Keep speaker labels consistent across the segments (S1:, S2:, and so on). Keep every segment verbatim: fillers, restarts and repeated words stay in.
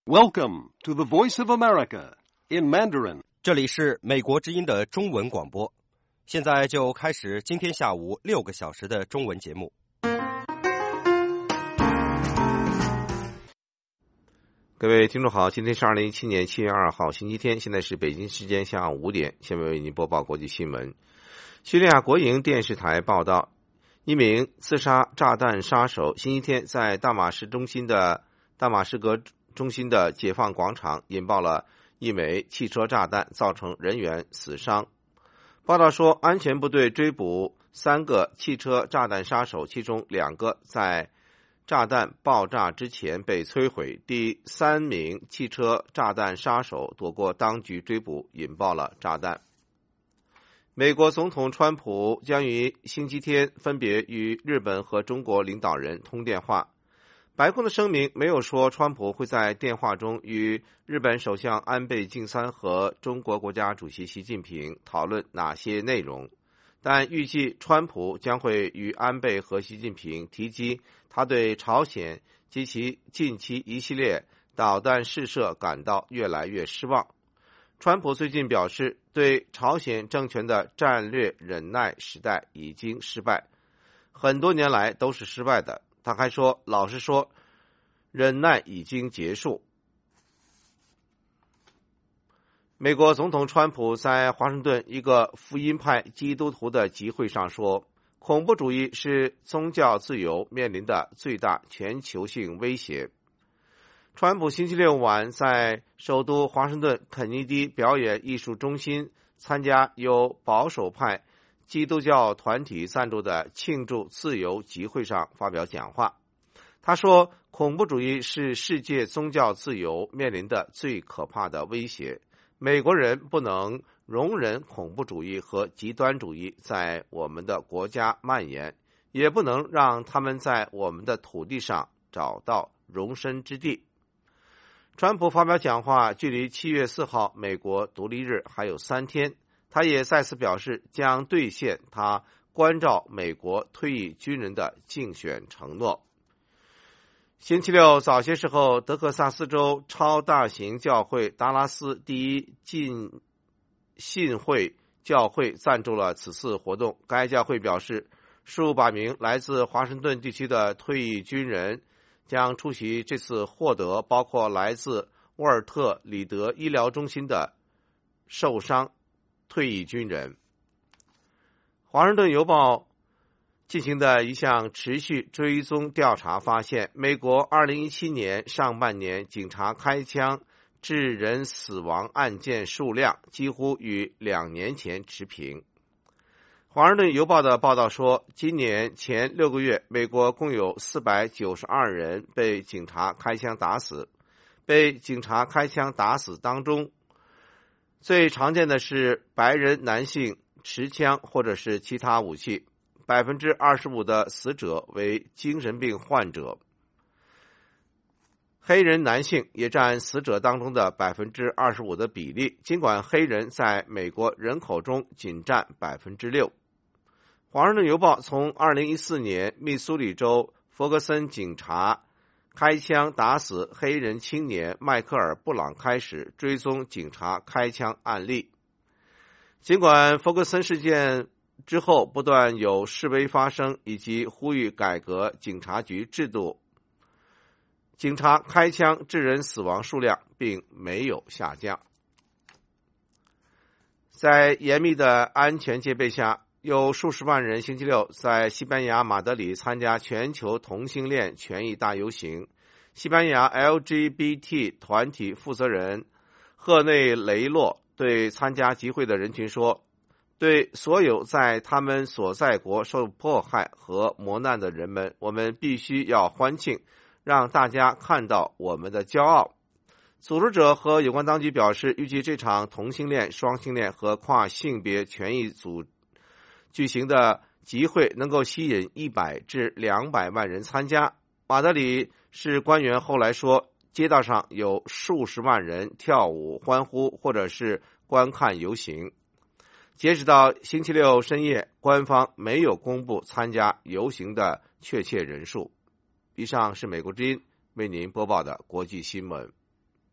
S1: Welcome to the Voice of America in Mandarin.
S2: 这里是美国之音的中文广播，现在就开始今天下午六个小时的中文节目。
S3: 各位听众好，今天是二零一七年七月二号星期天，现在是北京时间下午五点，下面为您播报国际新闻。叙利亚国营电视台报道，一名自杀炸弹杀手星期天在大马士中心的大马士革中心的解放广场引爆了一枚汽车炸弹，造成人员死伤。报道说，安全部队追捕三个汽车炸弹杀手，其中两个在炸弹爆炸之前被摧毁，第三名汽车炸弹杀手躲过当局追捕，引爆了炸弹。美国总统川普将于星期天分别与日本和中国领导人通电话。白宫的声明没有说川普会在电话中与日本首相安倍晋三和中国国家主席习近平讨论哪些内容，但预计川普将会与安倍和习近平提及他对朝鲜及其近期一系列导弹试射感到越来越失望。川普最近表示，对朝鲜政权的战略忍耐时代已经失败，很多年来都是失败的。他还说，老实说，忍耐已经结束。美国总统川普在华盛顿一个福音派基督徒的集会上说，恐怖主义是宗教自由面临的最大全球性威胁。川普星期六晚在首都华盛顿肯尼迪表演艺术中心参加由保守派基督教团体赞助的庆祝自由集会上发表讲话。他说，恐怖主义是世界宗教自由面临的最可怕的威胁。美国人不能容忍恐怖主义和极端主义在我们的国家蔓延，也不能让他们在我们的土地上找到容身之地。川普发表讲话距离七月四号美国独立日还有三天，他也再次表示将兑现他关照美国退役军人的竞选承诺。星期六早些时候，德克萨斯州超大型教会达拉斯第一浸信会教会赞助了此次活动。该教会表示，数百名来自华盛顿地区的退役军人将出席这次获得包括来自沃尔特里德医疗中心的受伤退役军人。华盛顿邮报进行的一项持续追踪调查发现，美国二零一七年上半年警察开枪致人死亡案件数量几乎与两年前持平。华盛顿邮报的报道说，今年前六个月，美国共有四百九十二人被警察开枪打死。被警察开枪打死当中，最常见的是白人男性持枪或者是其他武器， 百分之二十五 的死者为精神病患者。黑人男性也占死者当中的 百分之二十五 的比例，尽管黑人在美国人口中仅占 百分之六。华盛顿邮报从二零一四年密苏里州弗格森警察开枪打死黑人青年迈克尔·布朗开始追踪警察开枪案例。尽管弗格森事件之后不断有示威发生以及呼吁改革警察局制度，警察开枪致人死亡数量并没有下降。在严密的安全戒备下，有数十万人星期六在西班牙马德里参加全球同性恋权益大游行。西班牙 L G B T 团体负责人赫内雷洛对参加集会的人群说，对所有在他们所在国受迫害和磨难的人们，我们必须要欢庆，让大家看到我们的骄傲。组织者和有关当局表示，预计这场同性恋、双性恋和跨性别权益组举行的集会能够吸引一百至两百万人参加。马德里市官员后来说，街道上有数十万人跳舞、欢呼或者是观看游行。截止到星期六深夜，官方没有公布参加游行的确切人数。以上是美国之音为您播报的国际新闻。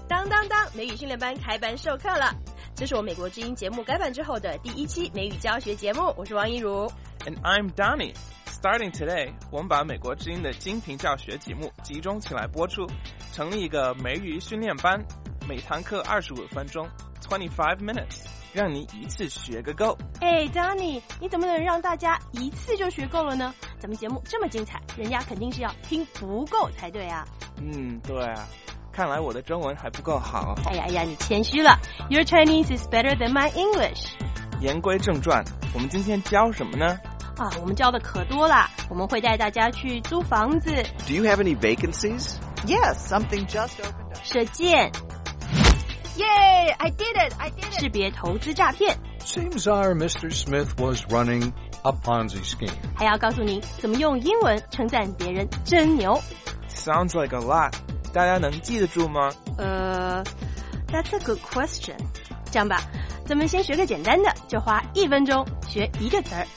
S4: 当当当，美语训练班开班授课了。这是我美国之音节目改版之后的第一期美语教学节目，我是王一如。
S5: And I'm Donnie. Starting today, 我们把美国之音的精品教学节目集中起来播出，成立一个美语训练班，每堂课二十五分钟 ，twenty-five minutes， 让你一次学个够。
S4: 哎 ，Donnie， 你怎么能让大家一次就学够了呢？咱们节目这么精彩，人家肯定是要听不够才对啊。
S5: 嗯，对啊。看来我的中文还不够好。
S4: 哎呀呀，你谦虚了。Your Chinese is better than my English.
S5: 言归正传，我们今天教什么呢？
S4: 啊，我们教的可多啦。我们会带大家去租房子。
S6: Do you have any vacancies?
S7: Yes, something just opened up.
S4: 射箭。
S7: Yay! I did it! I did it!
S4: 识别投资诈骗。
S8: Seems our Mister Smith was running a Ponzi scheme.
S4: 还要告诉您怎么用英文称赞别人真牛。
S5: Sounds like a lot. 大家能记得住吗？
S4: 呃 That's a good question. 这样吧，咱们先学个简单的，就花一分钟学一个词儿。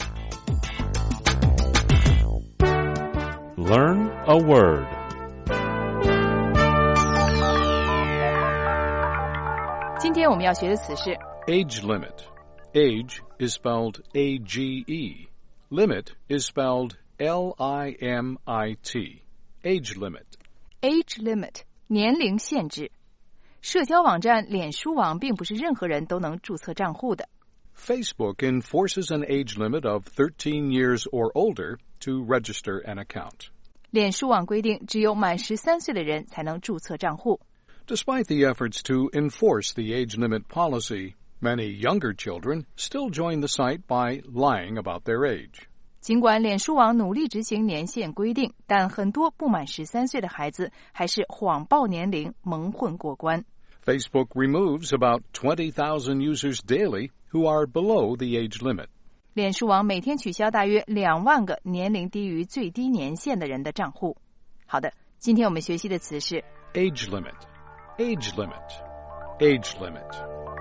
S9: Learn a word.
S10: 今天我们要学的词是
S8: Age limit. Age is spelled A G E. Limit is spelled L I M I T. Age limit.
S10: age limit 年龄限制。社交网站脸书网并不是任何人都能注册账户的。
S8: Facebook enforces an age limit of thirteen years or older to register an account.
S10: 脸书网规定只有满十三岁的人才能注册账户。
S8: Despite the efforts to enforce the age limit policy, many younger children still join the site by lying about their age.
S10: 尽管脸书网努力执行年限规定，但很多不满十三岁的孩子还是谎报年龄蒙混过关。
S8: Facebook removes about twenty thousand users daily who are below the age limit.
S10: 脸书网每天取消大约两万个年龄低于最低年限的人的账户。好的，今天我们学习的词是
S8: Age limit. Age limit. Age limit.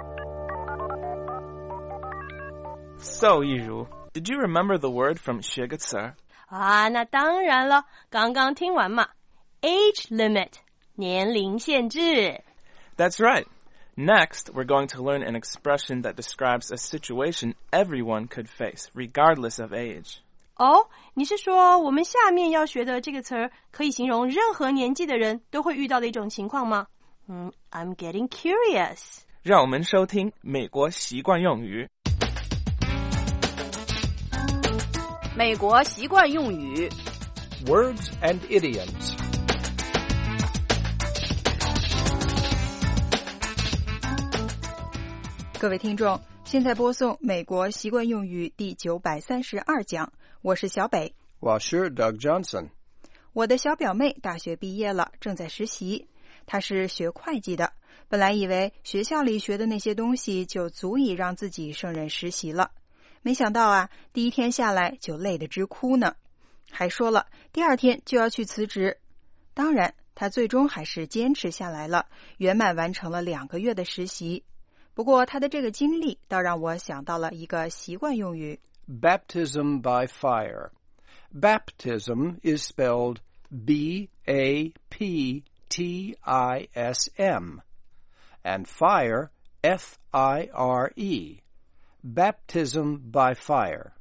S5: So, 一如Did you remember the word from 学个词儿？
S4: 啊，那当然了，刚刚听完嘛。Age limit 年龄限制。
S5: That's right. Next, we're going to learn an expression that describes a situation everyone could face, regardless of age.
S4: 哦，你是说我们下面要学的这个词儿可以形容任何年纪的人都会遇到的一种情况吗？嗯 ，I'm getting curious.
S5: 让我们收听美国习惯用语。
S7: 美国习惯用语
S11: Words and idioms.
S10: 各位听众，现在播送美国习惯用语第九百三十二讲，我是小北。
S11: 我是 Doug Johnson.
S10: 我的小表妹大学毕业了，正在实习。她是学会计的，本来以为学校里学的那些东西就足以让自己胜任实习了。没想到啊，第一天下来就累得直哭呢，还说了第二天就要去辞职。当然，他最终还是坚持下来了，圆满完成了两个月的实习。不过他的这个经历倒让我想到了一个习惯用语
S11: Baptism by fire. Baptism is spelled B A P T I S M and fire F I R E.Baptism by fire.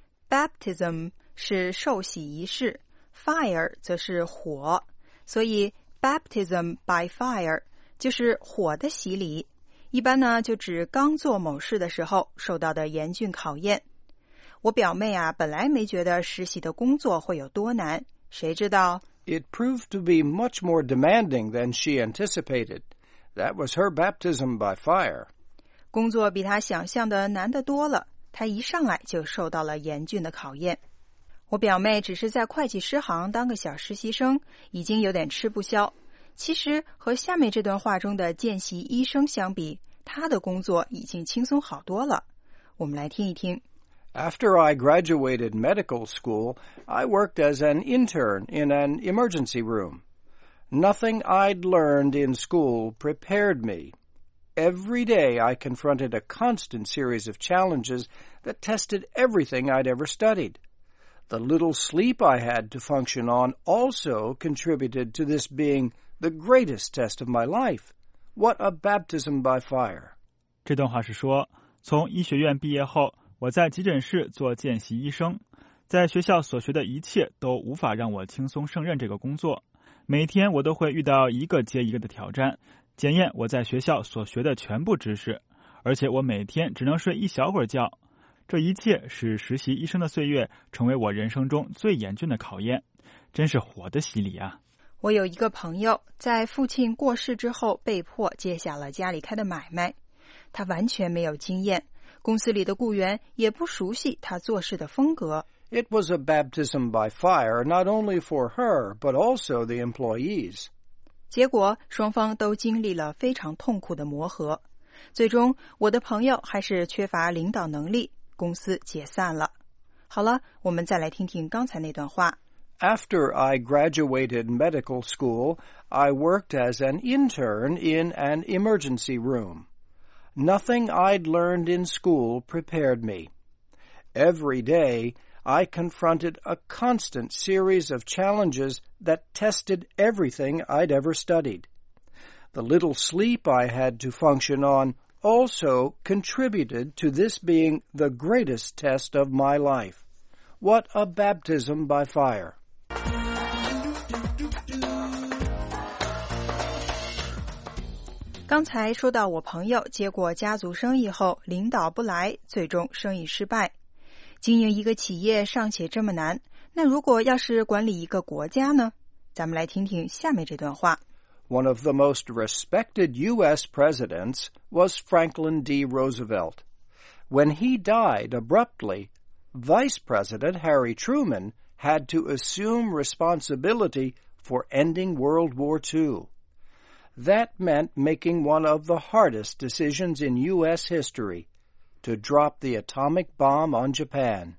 S10: Baptism 是受洗仪式， fire 则是火，所以 baptism by fire 就是火的洗礼。一般呢，就指刚做某事的时候受到的严峻考验。我表妹啊，本来没觉得实习的工作会有多难，谁知道
S11: It proved to be much more demanding than she anticipated. That was her baptism by fire.
S10: 工作比他想象的难得多了，他一上来就受到了严峻的考验。我表妹只是在会计师行当个小实习生，已经有点吃不消。其实和下面这段话中的见习医生相比，她的工作已经轻松好多了。我们来听一听。
S11: After I graduated medical school, I worked as an intern in an emergency room. Nothing I'd learned in school prepared me.Every day I confronted a constant series of challenges that tested everything I'd ever studied. The little sleep I had to function on also contributed to this being the greatest test of my life. What a baptism by fire.
S9: 这段话是说，从医学院毕业后，我在急诊室做见习医生，在学校所学的一切都无法让我轻松胜任这个工作。每天我都会遇到一个接一个的挑战，检验我在学校所学的全部知识，而且我每天只能睡一小会儿觉。这一切使实习医生的岁月成为我人生中最严峻的考验，真是火的洗礼啊！
S10: 我有一个朋友，在父亲过世之后被迫接下了家里开的买卖，他完全没有经验，公司里的雇员也不熟悉他做事的风格。
S11: It was a baptism by fire not only for her, but also the employees.
S10: 结果双方都经历了非常痛苦的磨合，最终我的朋友还是缺乏领导能力，公司解散了。好了，我们再来听听刚才那段话。
S11: After I graduated medical school, I worked as an intern in an emergency room. Nothing I'd learned in school prepared me. Every day, I confronted a constant series of challenges that tested everything I'd ever studied. The little sleep I had to function on also contributed to this being the greatest test of my life. What a baptism by fire!
S10: 刚才说到我朋友接过家族生意后，领导不来，最终生意失败。经营一个企业尚且这么难，那如果要是管理一个国家呢？咱们来听听下面这段话。
S11: One of the most respected U S presidents was Franklin D. Roosevelt. When he died abruptly, Vice President Harry Truman had to assume responsibility for ending World War Two. That meant making one of the hardest decisions in U S history, to drop the atomic bomb on Japan.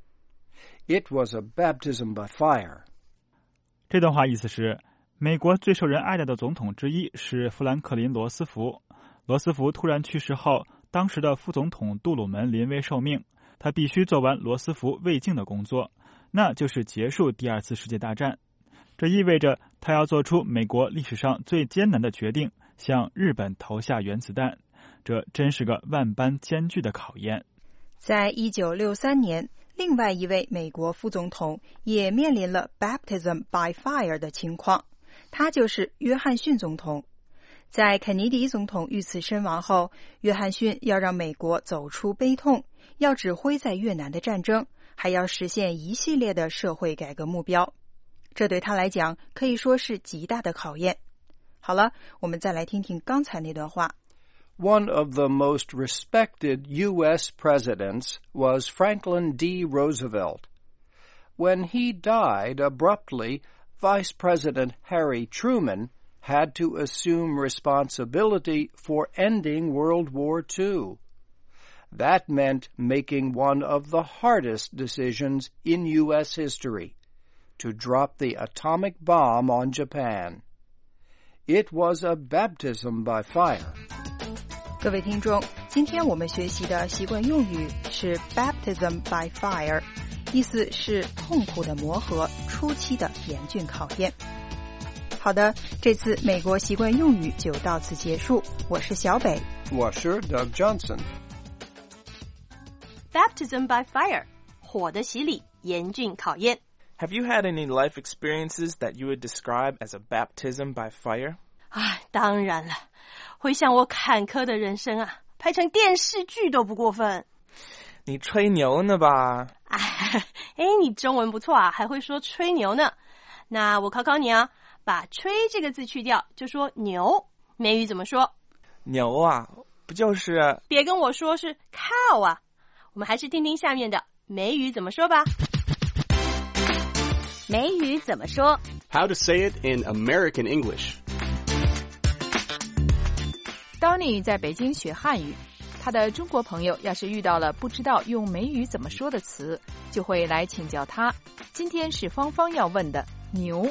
S11: It was a baptism by fire.
S9: 这段话意思是，美国最受人爱戴的总统之一是富兰克林·罗斯福。罗斯福突然去世后，当时的副总统杜鲁门临危受命，他必须做完罗斯福未尽的工作，那就是结束第二次世界大战。这意味着他要做出美国历史上最艰难的决定，向日本投下原子弹。这真是个万般艰巨的考验。
S10: 在一九六三年，另外一位美国副总统也面临了 baptism by fire 的情况，他就是约翰逊总统。在肯尼迪总统遇刺身亡后，约翰逊要让美国走出悲痛，要指挥在越南的战争，还要实现一系列的社会改革目标。这对他来讲可以说是极大的考验。好了，我们再来听听刚才那段话。
S11: One of the most respected U S presidents was Franklin D. Roosevelt. When he died abruptly, Vice President Harry Truman had to assume responsibility for ending World War Two. That meant making one of the hardest decisions in U S history, to drop the atomic bomb on Japan. It was a baptism by fire.
S10: 各位听众，今天我们学习的习惯用语是 baptism by fire， 意思是痛苦的磨合，初期的严峻考验。好的，这次美国习惯用语就到此结束。我是小北，
S11: 我是 Doug Johnson。
S4: Baptism by fire， 火的洗礼，严峻考验。
S5: Have you had any life experiences that you would describe as a baptism by fire?
S4: 哎，当然了，回想我坎坷的人生啊，拍成电视剧都不过分。
S5: 你吹牛呢吧？
S4: 哎，你中文不错啊，还会说吹牛呢。那我考考你啊，把吹这个字去掉，就说牛。美语怎么说？
S5: 牛啊，不就是……
S4: 别跟我说是 cow 啊，我们还是听听下面的美语怎么说吧。
S7: 美语怎么说
S6: How to say it in American English.
S12: 当你在北京学汉语，他的中国朋友要是遇到了不知道用美语怎么说的词，就会来请教他。今天是芳芳要问的牛。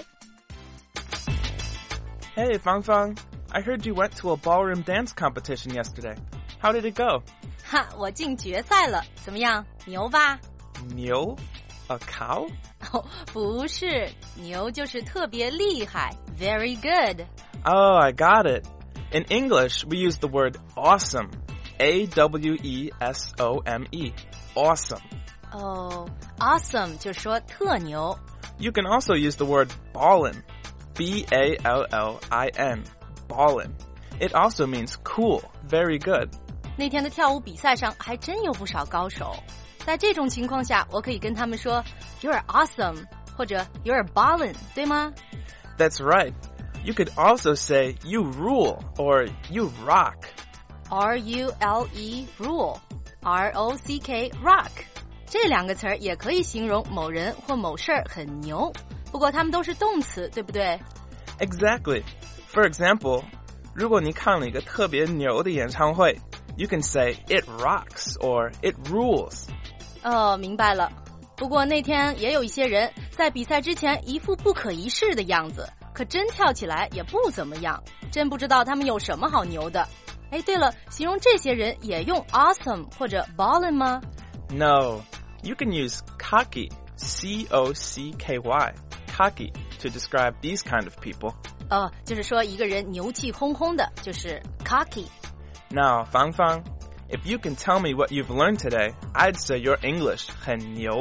S5: Hey, Fang Fang, I heard you went to a ballroom dance competition yesterday. How did it go?
S13: 哈，我进决赛了，怎么样？牛吧？
S5: 牛 ？A cow?
S13: 哦，不是，牛就是特别厉害 ，very good.
S5: Oh, I got it. In English, we use the word awesome. A W E S O M E. Awesome.
S13: Oh, awesome 就说特牛。
S5: You can also use the word ballin'. B A L L I N. Ballin'. It also means cool, very good.
S13: 那天的跳舞比赛上还真有不少高手。在这种情况下，我可以跟他们说 You're awesome 或者 You're ballin', 对吗？
S5: That's right. You could also say you rule or you rock.
S13: R U L E, rule. R O C K, rock. 这两个词儿也可以形容某人或某事儿很牛，不过它们都是动词，对不对？
S5: Exactly. For example, 如果你看了一个特别牛的演唱会 You can say it rocks or it rules.
S13: 哦，明白了。不过那天也有一些人在比赛之前一副不可一世的样子，可真跳起来也不怎么样，真不知道他们有什么好牛的。哎，对了，形容这些人也用 awesome 或者 ballin' 吗？
S5: No, you can use cocky, C O C K Y, cocky, to describe these kind of people.
S13: 哦，就是说一个人牛气哄哄的，就是 cocky.
S5: Now, Fang Fang, if you can tell me what you've learned today, I'd say your English 很牛。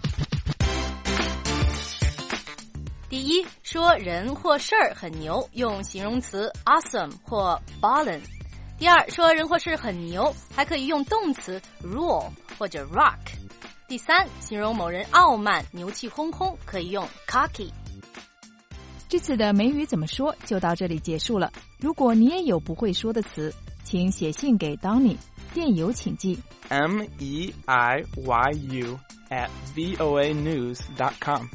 S13: 第一，说人或事儿很牛，用形容词 awesome 或 ballin'。第二，说人或事很牛，还可以用动词 rule 或者 rock。第三，形容某人傲慢、牛气哄哄，可以用 cocky。
S12: 这次的美语怎么说就到这里结束了。如果你也有不会说的词，请写信给 Donny， 电邮请寄
S5: M E I Y U at V O A news dot com。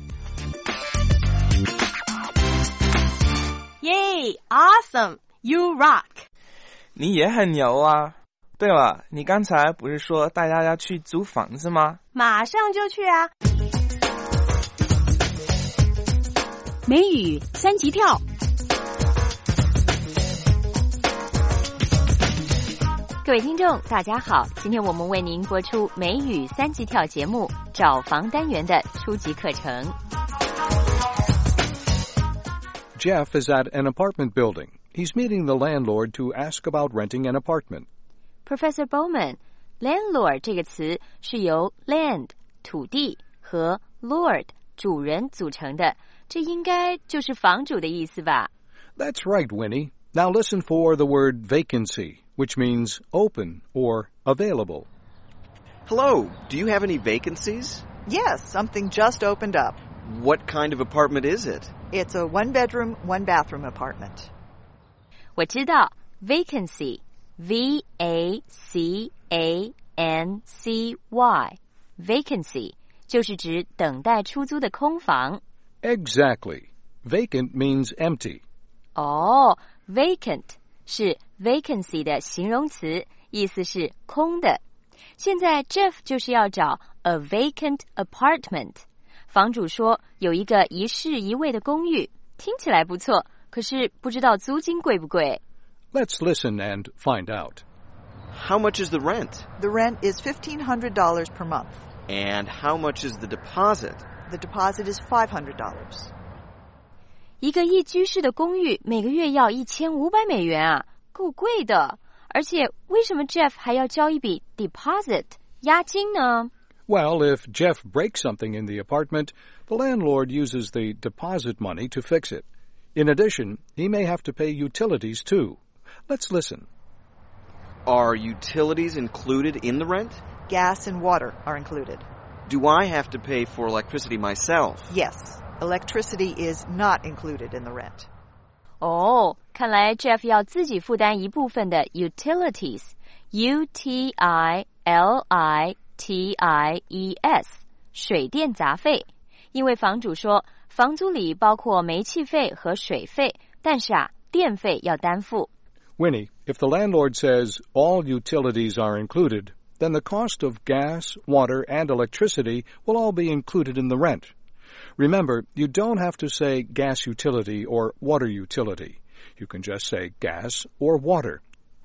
S4: Yay! Awesome! You rock!
S5: 你也很牛啊。对了，你刚才不是说大家要去租房子吗？
S4: 马上就去啊。
S7: 美语三级跳。
S14: 各位听众大家好，今天我们为您播出美语三级跳节目找房单元的初级课程。
S8: Jeff is at an apartment building. He's meeting the landlord to ask about renting an apartment.
S14: Professor Bowman, landlord 这个词是由 land 土地和 lord 主人组成的，这应该就是房主的意思吧？
S8: That's right, Winnie. Now listen for the word vacancy, which means open or available.
S6: Hello, do you have any vacancies?
S15: Yes, something just opened up.
S6: What kind of apartment is it?
S15: It's a one-bedroom, one-bathroom apartment.
S14: 我知道 vacancy, V A C A N C Y, vacancy 就是指等待出租的空房。
S8: Exactly. Vacant means empty.
S14: 哦、oh, vacant 是 vacancy 的形容词，意思是空的。现在 Jeff 就是要找 a vacant apartment。房主说有一个一室一卫的公寓，听起来不错，可是不知道租金贵不贵。
S8: Let's listen and find out.
S6: How much is the rent?
S15: The rent is fifteen hundred dollars per month.
S6: And how much is the deposit?
S15: The deposit is five hundred dollars.
S14: 一个一居室的公寓每个月要一千五百美元啊，够贵的。而且为什么 Jeff 还要交一笔 deposit 押金呢？
S8: Well, if Jeff breaks something in the apartment, the landlord uses the deposit money to fix it. In addition, he may have to pay utilities too. Let's listen.
S6: Are utilities included in the rent?
S15: Gas and water are included.
S6: Do I have to pay for electricity myself?
S15: Yes. Electricity is not included in the rent.
S14: 哦，看来 Jeff 要自己负担一部分的 utilities, U T I L I T I E S, 水电杂费。因为房主说，房租里包括煤气费和水费，但是啊，电费要担负。
S8: Winnie, if the landlord says all utilities are included, then the cost of gas, water, and electricity will all be included in the rent. Remember, you don't have to say gas utility or water utility. You can just say gas or water.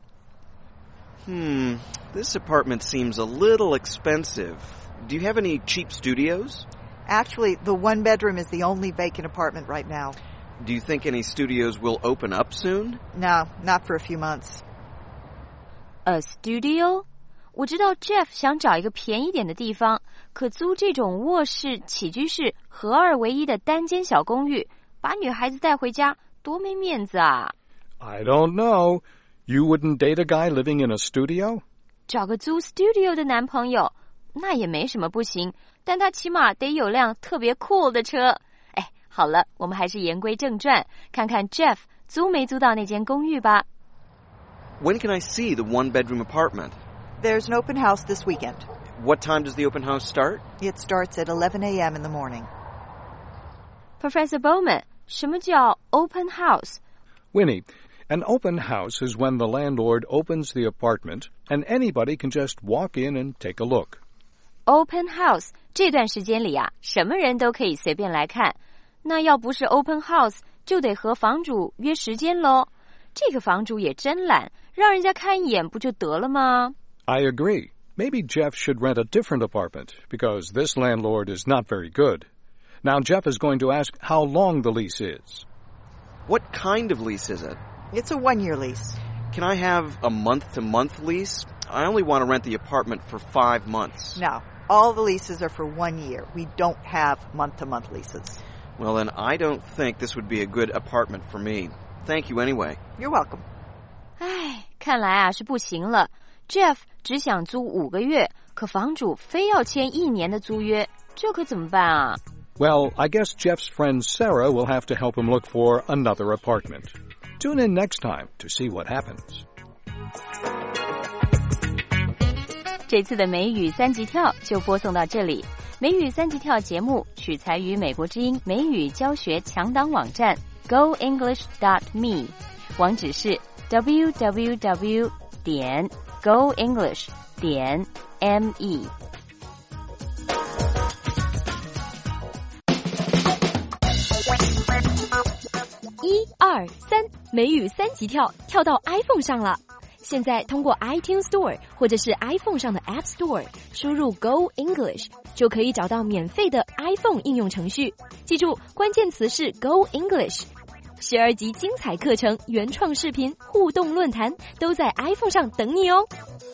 S6: Hmm, this apartment seems a little expensive. Do you have any cheap studios?
S15: Actually, the one bedroom is the only vacant apartment right now.
S6: Do you think any studios will open up soon?
S15: No, not for a few months.
S14: A studio? 我知道 Jeff 想找一个便宜点的地方，可租这种卧室、起居室合二为一的单间小公寓，把女孩子带回家，多没面子啊！
S8: I don't know. You wouldn't date a guy living in a studio?
S14: 找个租 studio 的男朋友，那也没什么不行，但他起码得有辆特别酷的车。哎，好了，我们还是言归正传，看看 Jeff 租没租到那间公寓吧。
S6: When can I see the one-bedroom apartment?
S15: There's an open house this weekend.
S6: What time does the open house start?
S15: It starts at eleven a.m. in the morning.
S14: Professor Bowman, 什么叫 open house?
S8: Winnie, an open house is when the landlord opens the apartment and anybody can just walk in and take a look.
S14: Open house 这段时间里啊，什么人都可以随便来看。那要不是 open house， 就得和房主约时间咯。这个房主也真懒，让人家看一眼不就得了吗？
S8: I agree. Maybe Jeff should rent a different apartment because this landlord is not very good. Now Jeff is going to ask how long the lease is.
S6: What kind of lease is it?
S15: It's a one-year lease.
S6: Can I have a month-to-month lease? I only want to rent the apartment for five months.
S15: No, all the leases are for one year. We don't have month-to-month leases.
S6: Well, then I don't think this would be a good apartment for me. Thank you anyway.
S15: You're welcome.
S14: 唉，看来啊是不行了。Jeff 只想租五个月，可房主非要签一年的租约，这可怎么办啊？
S8: Well, I guess Jeff's friend Sarah will have to help him look for another apartment. Tune in next time to see what happens.
S14: 这次的美语三级跳就播送到这里。美语三级跳节目取材于美国之音美语教学强档网站 go english dot me， 网址是 w w w 点 go english 点 m e。
S16: 一二三，美语三级跳，跳到 iPhone 上了。现在通过 iTunes Store 或者是 iPhone 上的 App Store 输入 Go English 就可以找到免费的 iPhone 应用程序。记住，关键词是 Go English。十二集精彩课程、原创视频、互动论坛都在 iPhone 上等你哦。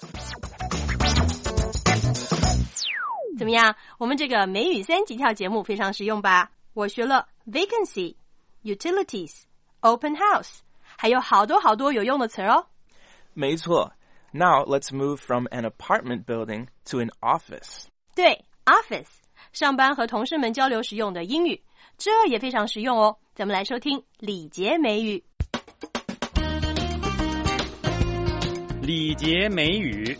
S4: 怎么样？我们这个美语三级跳节目非常实用吧？我学了 vacancy、utilities、open house， 还有好多好多有用的词哦。
S5: 没错。Now let's move from an apartment building to an office.
S4: 对 ，office 上班和同事们交流时用的英语，这也非常实用哦。咱们来收听礼节美语。
S9: 礼节美语。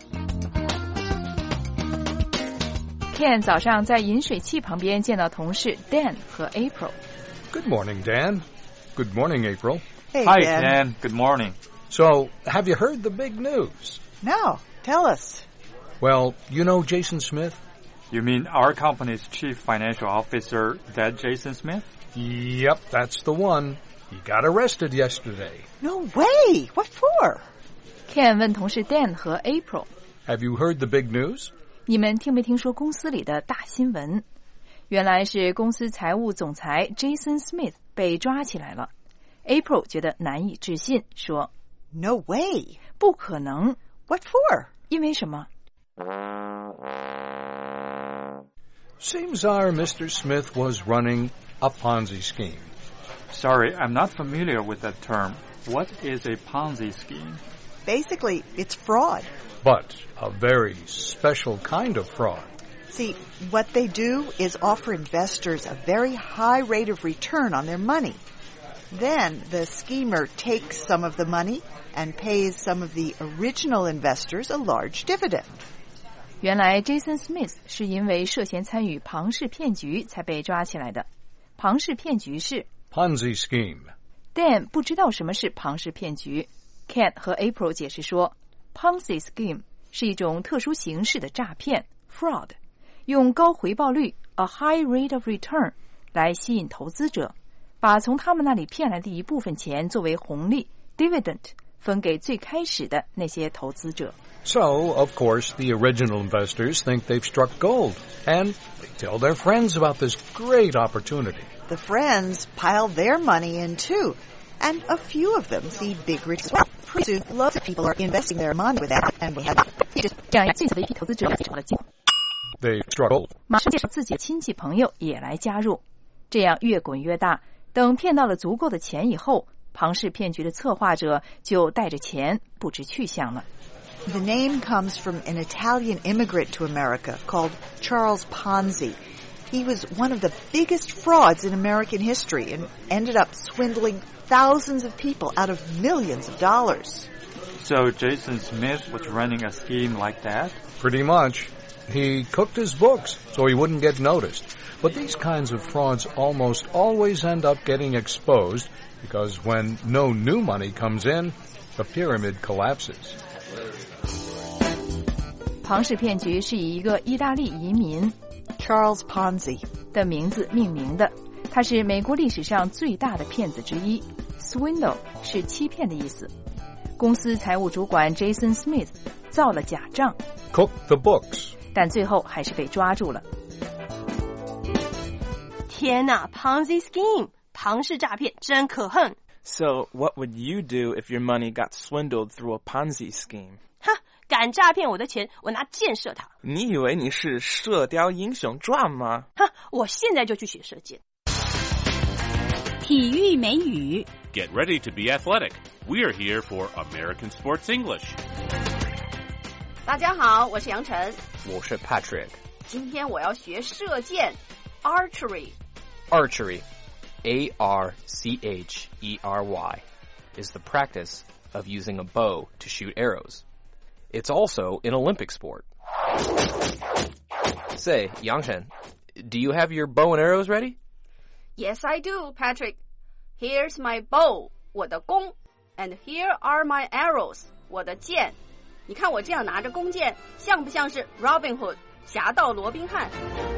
S12: Ken 早上在饮水器旁边见到同事 Dan 和 April.
S8: Good morning, Dan. Good morning, April.
S15: Hey,
S17: Hi,
S15: Dan.
S17: Dan. Good morning.
S8: So, have you heard the big news?
S15: No, tell us.
S8: Well, you know Jason Smith?
S17: You mean our company's chief financial officer, that Jason Smith?
S8: Yep, that's the one. He got arrested yesterday.
S15: No way! What for?
S12: Ken 问同事 Dan 和 April.
S8: Have you heard the big news?
S12: 你们听没听说公司里的大新闻？原来是公司财务总裁 Jason Smith 被抓起来了。April 觉得难以置信，说
S15: No way!
S12: 不可能。
S15: What for?
S12: 因为什么？
S8: Seems our Mister Smith was running a Ponzi scheme.
S17: Sorry, I'm not familiar with that term. What is a Ponzi scheme?
S15: Basically, it's fraud.
S8: But a very special kind of fraud.
S15: See, what they do is offer investors a very high rate of return on their money. Then the schemer takes some of the money and pays some of the original investors a large dividend.
S12: 原来 Jason Smith 是因为涉嫌参与庞氏骗局才被抓起来的。庞氏骗局是
S8: Ponzi scheme.
S12: Dan 不知道什么是庞氏骗局。Ken 和 April 解释说 Ponzi scheme 是一种特殊形式的诈骗 fraud， 用高回报率 a high rate of return 来吸引投资者，把从他们那里骗来的一部分钱作为红利 dividend 分给最开始的那些投资者。
S8: So, of course, the original investors think they've struck gold, and they tell their friends about this great opportunity.
S15: the friends pile their money in too, and a few of them see big returns as well. Pretty soon, lots of people are investing their money with that, and we have
S12: 这样最早的一批投资者非常的惊慌，
S8: They struggled.
S12: 马上介绍自己的亲戚朋友也来加入，这样越滚越大。等骗到了足够的钱以后，庞氏骗局的策划者就带着钱不知去向了。
S15: The name comes from an Italian immigrant to America called Charles Ponzi. He was one of the biggest frauds in American history and ended up swindling thousands of people out of millions of dollars.
S17: So Jason Smith was running a scheme like that?
S8: Pretty much. He cooked his books so he wouldn't get noticed. But these kinds of frauds almost always end up getting exposed because when no new money comes in, the pyramid collapses.
S12: 庞氏骗局是以一个意大利移民
S15: Charles Ponzi
S12: 的名字命名的，他是美国历史上最大的骗子之一。Swindle 是欺骗的意思。公司财务主管 Jason Smith 造了假账
S8: Cook the books.
S12: 但最后还是被抓住了。
S4: 天哪 Ponzi scheme 庞氏诈骗真可恨。
S5: So what would you do if your money got swindled through a Ponzi scheme?
S4: 哈，敢诈骗我的钱，我拿箭射他。
S5: 你以为你是射雕英雄传吗？
S4: 哈，我现在就去学射箭。
S7: 体育美语
S18: Get ready to be athletic. We are here for American Sports English.
S7: 大家好，我是杨晨，
S19: 我是 Patrick。
S7: 今天我要学射箭 Archery.
S19: Archery, A R C H E R Y, is the practice of using a bow to shoot arrows. It's also an Olympic sport. Say, Yangshen, do you have your bow and arrows ready?
S7: Yes, I do, Patrick. Here's my bow, 我的弓 and here are my arrows, 我的箭。你看我这样拿着弓箭，像不像是 Robin Hood, 侠盗罗宾汉？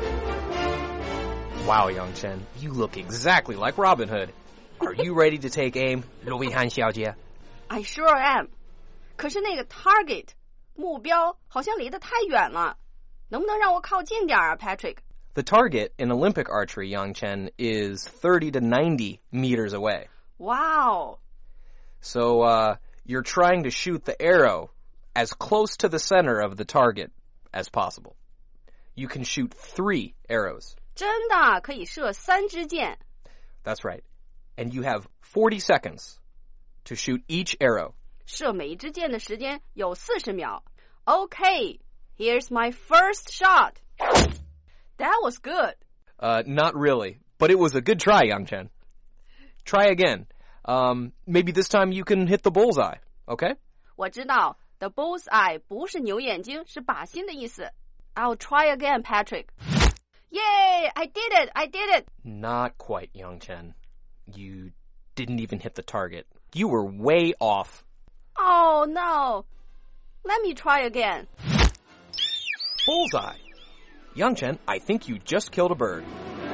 S19: Wow, Yangshen, you look exactly like Robin Hood. Are you ready to take aim, 罗宾汉小姐？
S7: I sure am. 可是那个 target 目标好像离得太远了，能不能让我靠近点啊 Patrick?
S19: The target in Olympic archery, Yangchen, is thirty to ninety meters away.
S7: Wow.
S19: So, uh, you're trying to shoot the arrow as close to the center of the target as possible. You can shoot three arrows.
S7: 真的可以射三支箭。
S19: That's right. And you have forty seconds to shoot each arrow.
S7: 射每一支箭的时间有四十秒。Okay, here's my first shot. That was good.
S19: Uh, not really, but it was a good try, Yangchen. Try again. Um, maybe this time you can hit the bullseye, okay?
S7: 我知道 the bullseye 不是牛眼睛，是靶心的意思。I'll try again, Patrick. Yay! I did it! I did it!
S19: Not quite, Yangchen. You didn't even hit the target. You were way off.
S7: Oh, no. Let me try again.
S19: Bullseye. Yangchen, I think you just killed a bird.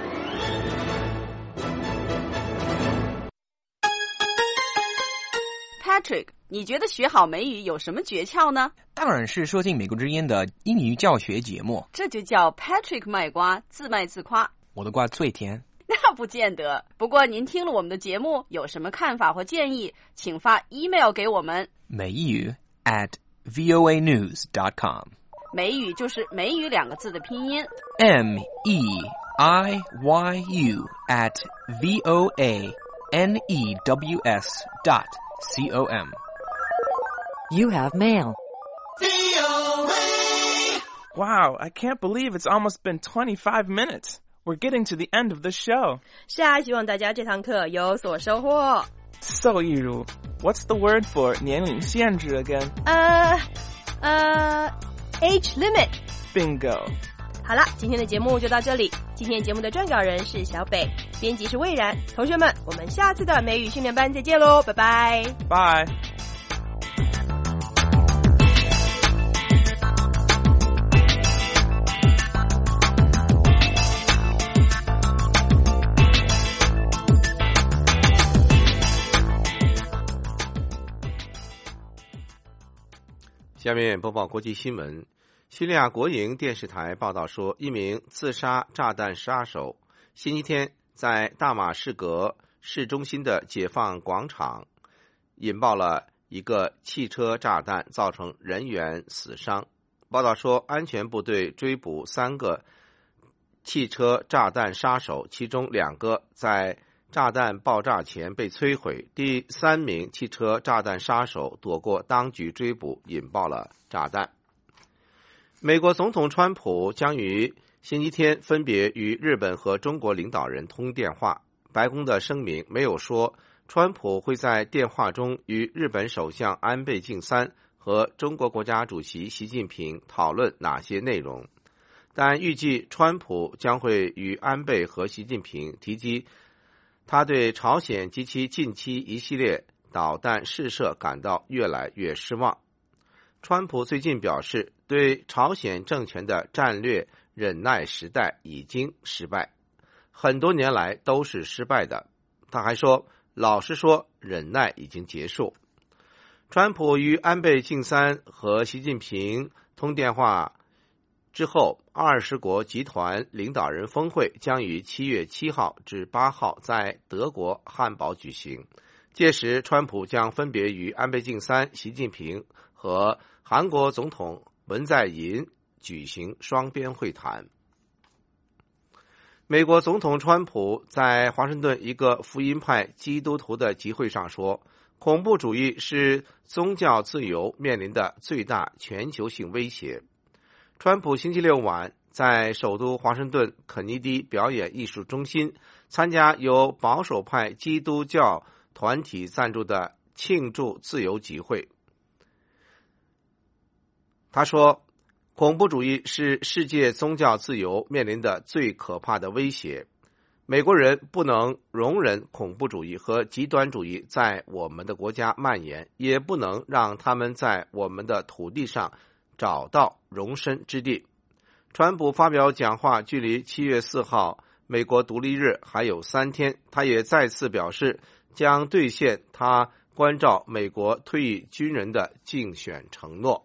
S7: Patrick, 你觉得学好美语有什么诀窍呢？
S19: 当然是说进美国之音的英语教学节目。
S7: 这就叫 Patrick 卖瓜，自卖自夸。
S19: 我的瓜最甜。
S7: 那不见得。不过您听了我们的节目，有什么看法或建议，请发 email 给我们。
S19: 美语 at voa news dot com。
S7: 美语就是美语两个字的拼音。
S19: M E I Y U at voa n e w s dot c o m。
S14: You have mail.
S5: Wow, I can't believe it's almost been twenty-five minutes. We're getting to the end of the show.
S4: 是啊，希望大家这堂课有所收获。
S5: So, 一如 what's the word for 年龄限制 again?
S4: 呃呃 age limit.
S5: Bingo.
S4: 好了，今天的节目就到这里。今天节目的撰稿人是小北，编辑是魏然。同学们，我们下次的美语训练班再见喽，拜拜。
S5: Bye.
S3: 下面播报国际新闻。叙利亚国营电视台报道说，一名自杀炸弹杀手星期天在大马士革市中心的解放广场引爆了一个汽车炸弹，造成人员死伤。报道说，安全部队追捕三个汽车炸弹杀手，其中两个在炸弹爆炸前被摧毁，第三名汽车炸弹杀手躲过当局追捕，引爆了炸弹。美国总统川普将于星期天分别与日本和中国领导人通电话。白宫的声明没有说川普会在电话中与日本首相安倍晋三和中国国家主席习近平讨论哪些内容，但预计川普将会与安倍和习近平提及他对朝鲜及其近期一系列导弹试射感到越来越失望。川普最近表示，对朝鲜政权的战略忍耐时代已经失败，很多年来都是失败的。他还说，老实说，忍耐已经结束。川普与安倍晋三和习近平通电话之后，二十国集团领导人峰会将于七月七号至八号在德国汉堡举行。届时，川普将分别与安倍晋三、习近平和韩国总统文在寅举行双边会谈。美国总统川普在华盛顿一个福音派基督徒的集会上说，恐怖主义是宗教自由面临的最大全球性威胁。川普星期六晚在首都华盛顿肯尼迪表演艺术中心参加由保守派基督教团体赞助的庆祝自由集会。他说，恐怖主义是世界宗教自由面临的最可怕的威胁。美国人不能容忍恐怖主义和极端主义在我们的国家蔓延，也不能让他们在我们的土地上找到容身之地。川普发表讲话距离七月四号美国独立日还有三天，他也再次表示将兑现他关照美国退役军人的竞选承诺。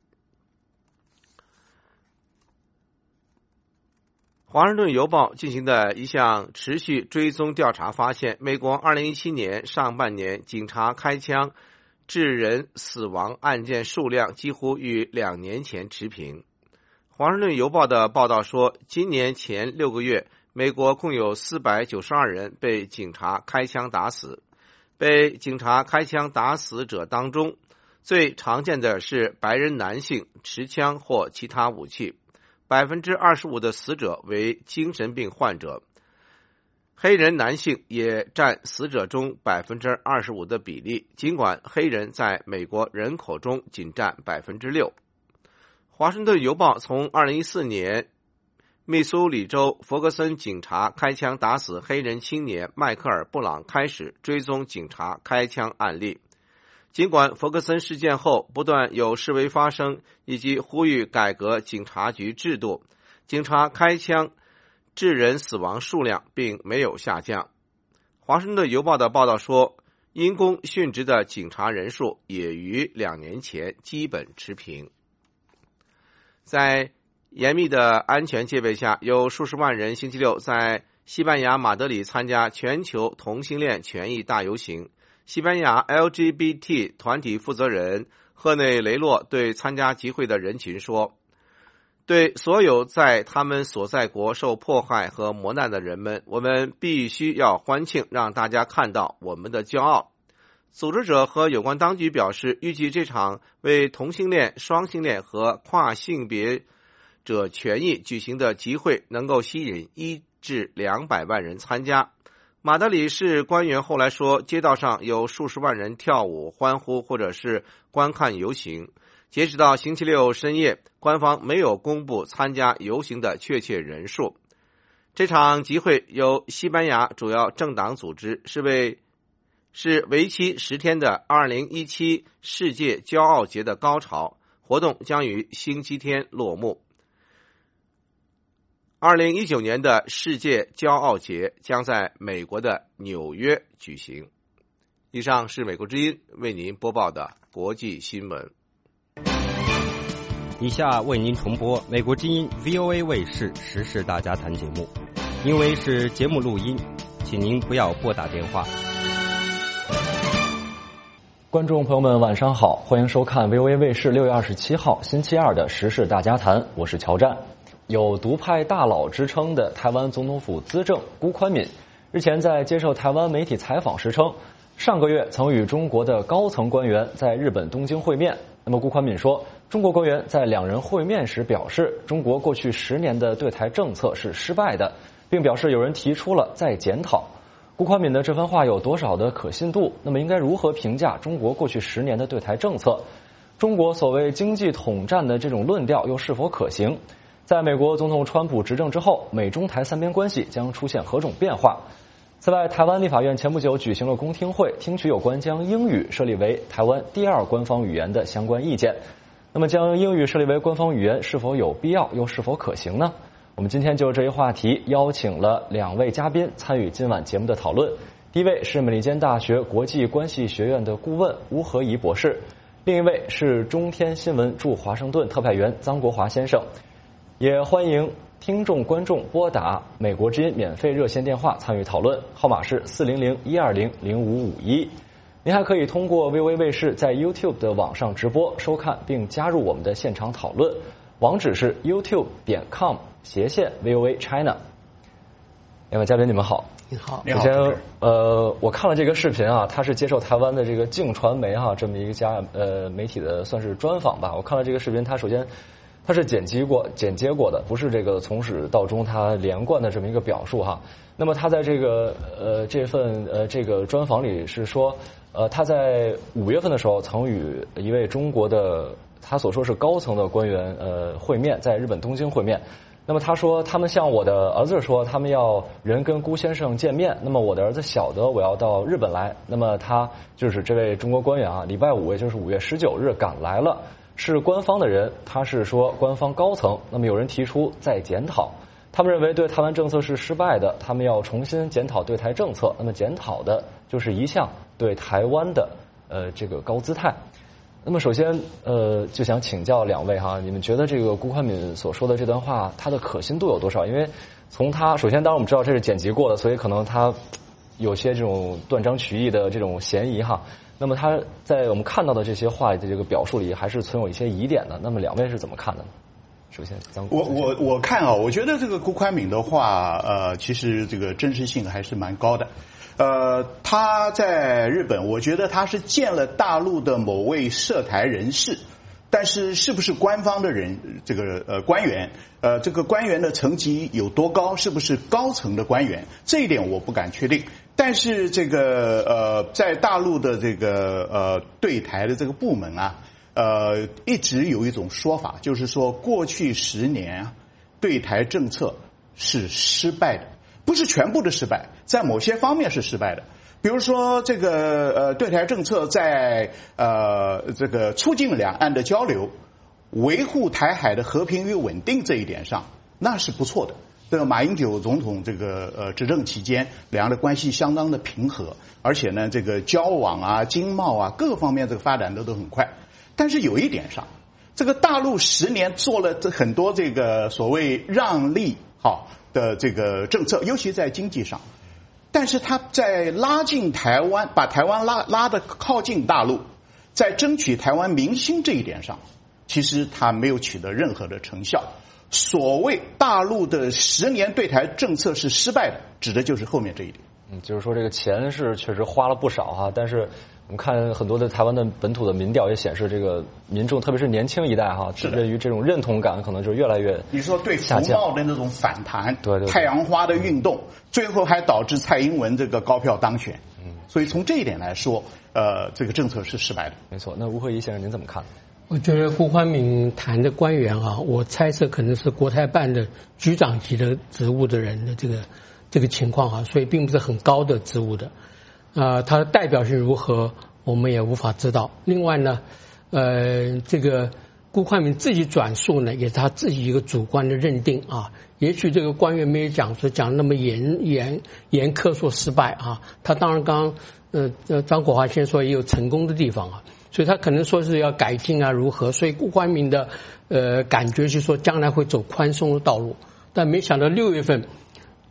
S3: 华盛顿邮报进行的一项持续追踪调查发现，美国二零一七年上半年警察开枪致人死亡案件数量几乎与两年前持平。华盛顿邮报的报道说，今年前六个月，美国共有四百九十二人被警察开枪打死。被警察开枪打死者当中，最常见的是白人男性持枪或其他武器。百分之二十五的死者为精神病患者，黑人男性也占死者中百分之二十五的比例，尽管黑人在美国人口中仅占百分之六。华盛顿邮报从二零一四年密苏里州弗格森警察开枪打死黑人青年迈克尔·布朗开始追踪警察开枪案例。尽管弗格森事件后不断有示威发生，以及呼吁改革警察局制度，警察开枪致人死亡数量并没有下降。华盛顿邮报的报道说，因公殉职的警察人数也与两年前基本持平。在严密的安全戒备下，有数十万人星期六在西班牙马德里参加全球同性恋权益大游行。西班牙 L G B T 团体负责人赫内雷洛对参加集会的人群说，对所有在他们所在国受迫害和磨难的人们，我们必须要欢庆，让大家看到我们的骄傲。组织者和有关当局表示，预计这场为同性恋、双性恋和跨性别者权益举行的集会能够吸引一至两百万人参加。马德里市官员后来说，街道上有数十万人跳舞、欢呼或者是观看游行。截止到星期六深夜，官方没有公布参加游行的确切人数。这场集会由西班牙主要政党组织，是为是为期十天的二零一七世界骄傲节的高潮，活动将于星期天落幕。二零一九年的世界骄傲节将在美国的纽约举行。以上是美国之音为您播报的国际新闻。
S2: 以下为您重播美国之音 V O A 卫视时事大家谈节目。 因为是节目录音，请您不要拨打电话。
S20: 观众朋友们，晚上好，欢迎收看 V O A 卫视六月二十七号星期二的时事大家谈，我是乔战。有独派大佬之称的台湾总统府资政辜宽敏，日前在接受台湾媒体采访时称，上个月曾与中国的高层官员在日本东京会面。那么辜宽敏说，中国官员在两人会面时表示，中国过去十年的对台政策是失败的，并表示有人提出了再检讨。辜宽敏的这番话有多少的可信度？那么应该如何评价中国过去十年的对台政策？中国所谓经济统战的这种论调又是否可行？在美国总统川普执政之后，美中台三边关系将出现何种变化？此外，台湾立法院前不久举行了公听会，听取有关将英语设立为台湾第二官方语言的相关意见。那么将英语设立为官方语言是否有必要，又是否可行呢？我们今天就这一话题邀请了两位嘉宾参与今晚节目的讨论。第一位是美利坚大学国际关系学院的顾问邬和仪博士，另一位是中天新闻驻华盛顿特派员臧国华先生。也欢迎听众观众拨打美国之音免费热线电话参与讨论，号码是四零零一二零零五五一。您还可以通过 V O A 卫视在 YouTube 的网上直播收看并加入我们的现场讨论，网址是 youtube 点 com 斜线 V O A China。两位嘉宾你们好。
S21: 你好。
S20: 首先呃，我看了这个视频啊，它是接受台湾的这个镜传媒哈、啊、这么一家呃媒体的算是专访吧。我看了这个视频，它首先它是剪辑过、剪接过的，不是这个从始到终它连贯的这么一个表述哈。那么他在这个呃这份呃这个专访里是说，呃他在五月份的时候曾与一位中国的他所说是高层的官员呃会面，在日本东京会面。那么他说，他们向我的儿子说，他们要人跟辜先生见面。那么我的儿子晓得我要到日本来，那么他就是这位中国官员啊，礼拜五也就是五月十九日赶来了。是官方的人，他是说官方高层。那么有人提出再检讨，他们认为对台湾政策是失败的，他们要重新检讨对台政策。那么检讨的就是一项对台湾的呃这个高姿态。那么首先呃就想请教两位哈，你们觉得这个辜宽敏所说的这段话，它的可信度有多少？因为从他首先，当然我们知道这是剪辑过的，所以可能他有些这种断章取义的这种嫌疑哈。那么他在我们看到的这些话的这个表述里，还是存有一些疑点的。那么两位是怎么看的呢？首先，
S21: 我我我看啊，我觉得这个辜宽敏的话，呃，其实这个真实性还是蛮高的。呃，他在日本，我觉得他是见了大陆的某位涉台人士，但是是不是官方的人，这个呃官员，呃，这个官员的层级有多高，是不是高层的官员，这一点我不敢确定。但是这个呃，在大陆的这个呃对台的这个部门啊，呃，一直有一种说法，就是说过去十年啊，对台政策是失败的，不是全部的失败，在某些方面是失败的。比如说这个呃对台政策在呃这个促进两岸的交流、维护台海的和平与稳定这一点上，那是不错的。这个马英九总统这个呃执政期间，两岸的关系相当的平和，而且呢，这个交往啊、经贸啊各个方面这个发展的都很快。但是有一点上，这个大陆十年做了这很多这个所谓让利好的这个政策，尤其在经济上，但是他在拉近台湾，把台湾拉拉得靠近大陆，在争取台湾民心这一点上，其实他没有取得任何的成效。所谓大陆的十年对台政策是失败的，指的就是后面这一点。
S20: 嗯，就是说这个钱是确实花了不少哈，但是我们看很多的台湾的本土的民调也显示，这个民众特别是年轻一代哈，对于这种认同感可能就越来越
S21: 你说对服贸的那种反弹，
S20: 对 对, 对，
S21: 太阳花的运动，最后还导致蔡英文这个高票当选。嗯，所以从这一点来说，呃，这个政策是失败的。
S20: 没错。那邬和仪先生您怎么看？
S21: 我
S22: 觉得辜宽敏谈的官员啊，我猜测可能是国台办的局长级的职务的人的这个这个情况啊，所以并不是很高的职务的。啊、呃，他的代表性如何，我们也无法知道。另外呢，呃，这个辜宽敏自己转述呢，也是他自己一个主观的认定啊。也许这个官员没有讲说讲那么严严严苛说失败啊，他当然刚呃呃张国华先说也有成功的地方啊。所以他可能说是要改进啊，如何？所以辜宽敏的呃感觉是说将来会走宽松的道路，但没想到六月份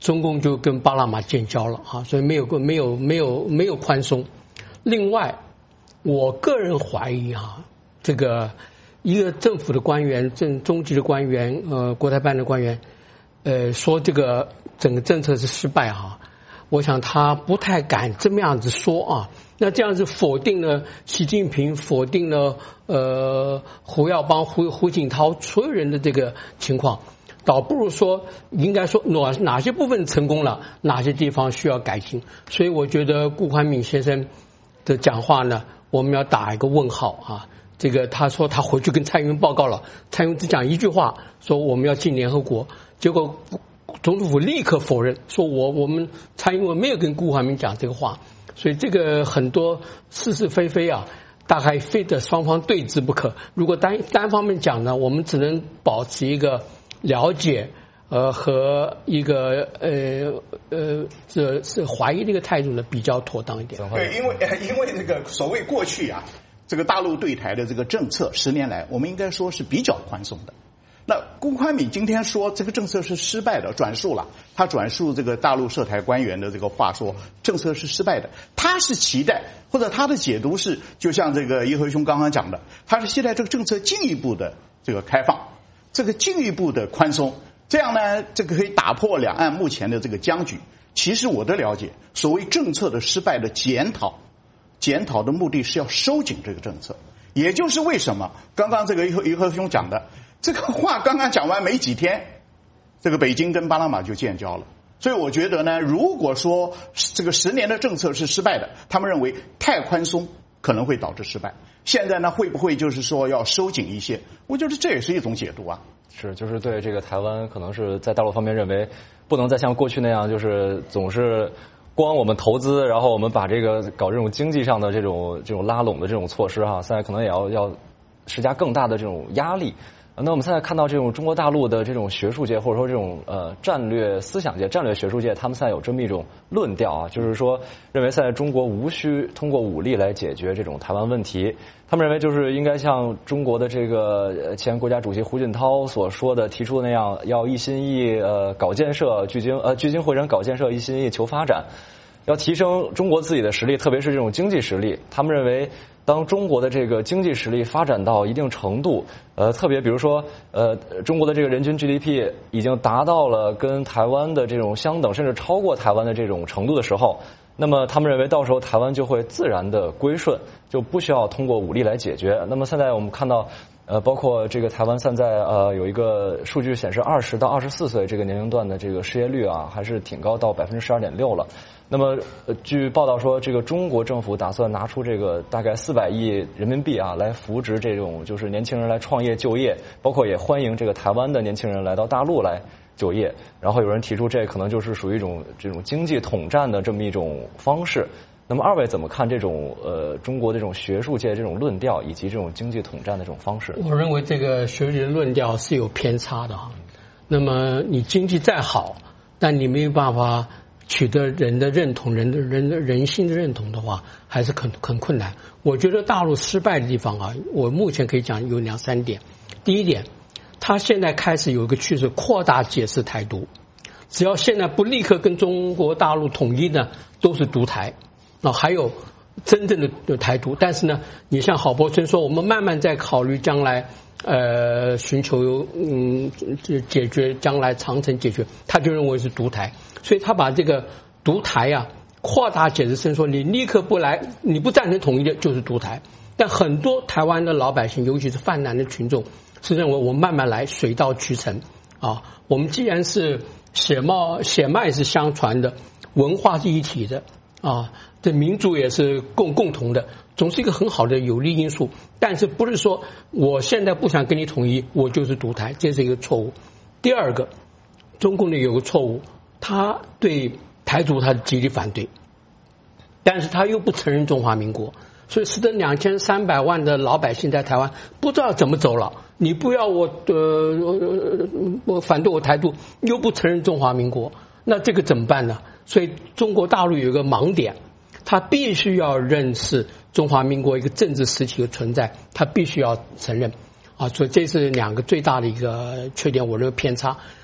S22: 中共就跟巴拿马建交了啊，所以没有没有没有没有宽松。另外，我个人怀疑哈、啊，这个一个政府的官员、政中级的官员、呃国台办的官员，呃说这个整个政策是失败哈、啊，我想他不太敢这么样子说啊。那这样子否定了习近平，否定了呃胡耀邦、胡胡锦涛所有人的这个情况。倒不如说，应该说哪哪些部分成功了，哪些地方需要改进。所以我觉得顾宽敏先生的讲话呢，我们要打一个问号啊。这个他说他回去跟蔡英文报告了，蔡英文只讲一句话，说我们要进联合国，结果总统府立刻否认，说我我们蔡英文没有跟顾宽敏讲这个话。所以这个很多是是非非啊，大概非得双方对峙不可。如果单单方面讲呢，我们只能保持一个了解，呃，和一个呃呃这是怀疑的一个态度呢，比较妥当一点。
S21: 对，因为因为这个所谓过去啊，这个大陆对台的这个政策，十年来我们应该说是比较宽松的。那顾宽敏今天说这个政策是失败的，转述了他转述这个大陆涉台官员的这个话说，政策是失败的。他是期待，或者他的解读是，就像这个一和兄刚刚讲的，他是期待这个政策进一步的这个开放。这个进一步的宽松，这样呢，这个可以打破两岸目前的这个僵局。其实我的了解，所谓政策的失败的检讨，检讨的目的是要收紧这个政策，也就是为什么刚刚这个一和一和兄讲的这个话刚刚讲完没几天，这个北京跟巴拿马就建交了。所以我觉得呢，如果说这个十年的政策是失败的，他们认为太宽松可能会导致失败。现在呢，会不会就是说要收紧一些？我觉得这也是一种解读啊。
S20: 是，就是对这个台湾，可能是在大陆方面认为不能再像过去那样，就是总是光我们投资，然后我们把这个搞这种经济上的这种这种拉拢的这种措施哈，现在可能也要要施加更大的这种压力。那我们现在看到这种中国大陆的这种学术界，或者说这种呃战略思想界、战略学术界，他们现在有这么一种论调啊，就是说认为现在中国无需通过武力来解决这种台湾问题。他们认为就是应该像中国的这个前国家主席胡锦涛所说的提出的那样，要一心一意呃搞建设，聚精呃聚精会神搞建设，一心一意求发展。要提升中国自己的实力，特别是这种经济实力。他们认为，当中国的这个经济实力发展到一定程度，呃，特别比如说，呃，中国的这个人均 G D P 已经达到了跟台湾的这种相等，甚至超过台湾的这种程度的时候，那么他们认为到时候台湾就会自然的归顺，就不需要通过武力来解决。那么现在我们看到，呃，包括这个台湾现在呃有一个数据显示，二十到二十四岁这个年龄段的这个失业率啊，还是挺高，到百分之十二点六了。那么，呃，据报道说，这个中国政府打算拿出这个大概四百亿人民币啊，来扶植这种就是年轻人来创业就业，包括也欢迎这个台湾的年轻人来到大陆来就业。然后有人提出，这可能就是属于一种这种经济统战的这么一种方式。那么二位怎么看这种呃中国这种学术界这种论调，以及这种经济统战的这种方式？
S22: 我认为这个学术界论调是有偏差的哈。那么你经济再好，但你没有办法取得人的认同，人的人的人心的认同的话，还是很很困难。我觉得大陆失败的地方啊，我目前可以讲有两三点。第一点，他现在开始有一个趋势，扩大解释台独。只要现在不立刻跟中国大陆统一呢，都是独台。啊，还有真正的台独。但是呢，你像郝柏村说，我们慢慢在考虑将来，呃，寻求嗯解决将来长城解决，他就认为是独台。所以他把这个独台啊扩大解释成说，你立刻不来，你不赞成统一的就是独台。但很多台湾的老百姓，尤其是泛蓝的群众，是认为我们慢慢来，水到渠成啊。我们既然是血脉血脉是相传的，文化是一体的啊，这民族也是共共同的，总是一个很好的有利因素。但是不是说我现在不想跟你统一，我就是独台，这是一个错误。第二个，中共呢有个错误。他对台独他极力反对，但是他又不承认中华民国，所以使得两千三百万的老百姓在台湾不知道怎么走了。你不要我呃我反对我台独，又不承认中华民国，那这个怎么办呢？所以中国大陆有一个盲点，他必须要认识中华民国一个政治实体的存在，他必须要承认啊。所以这是两个最大的一个缺点，我认为偏差。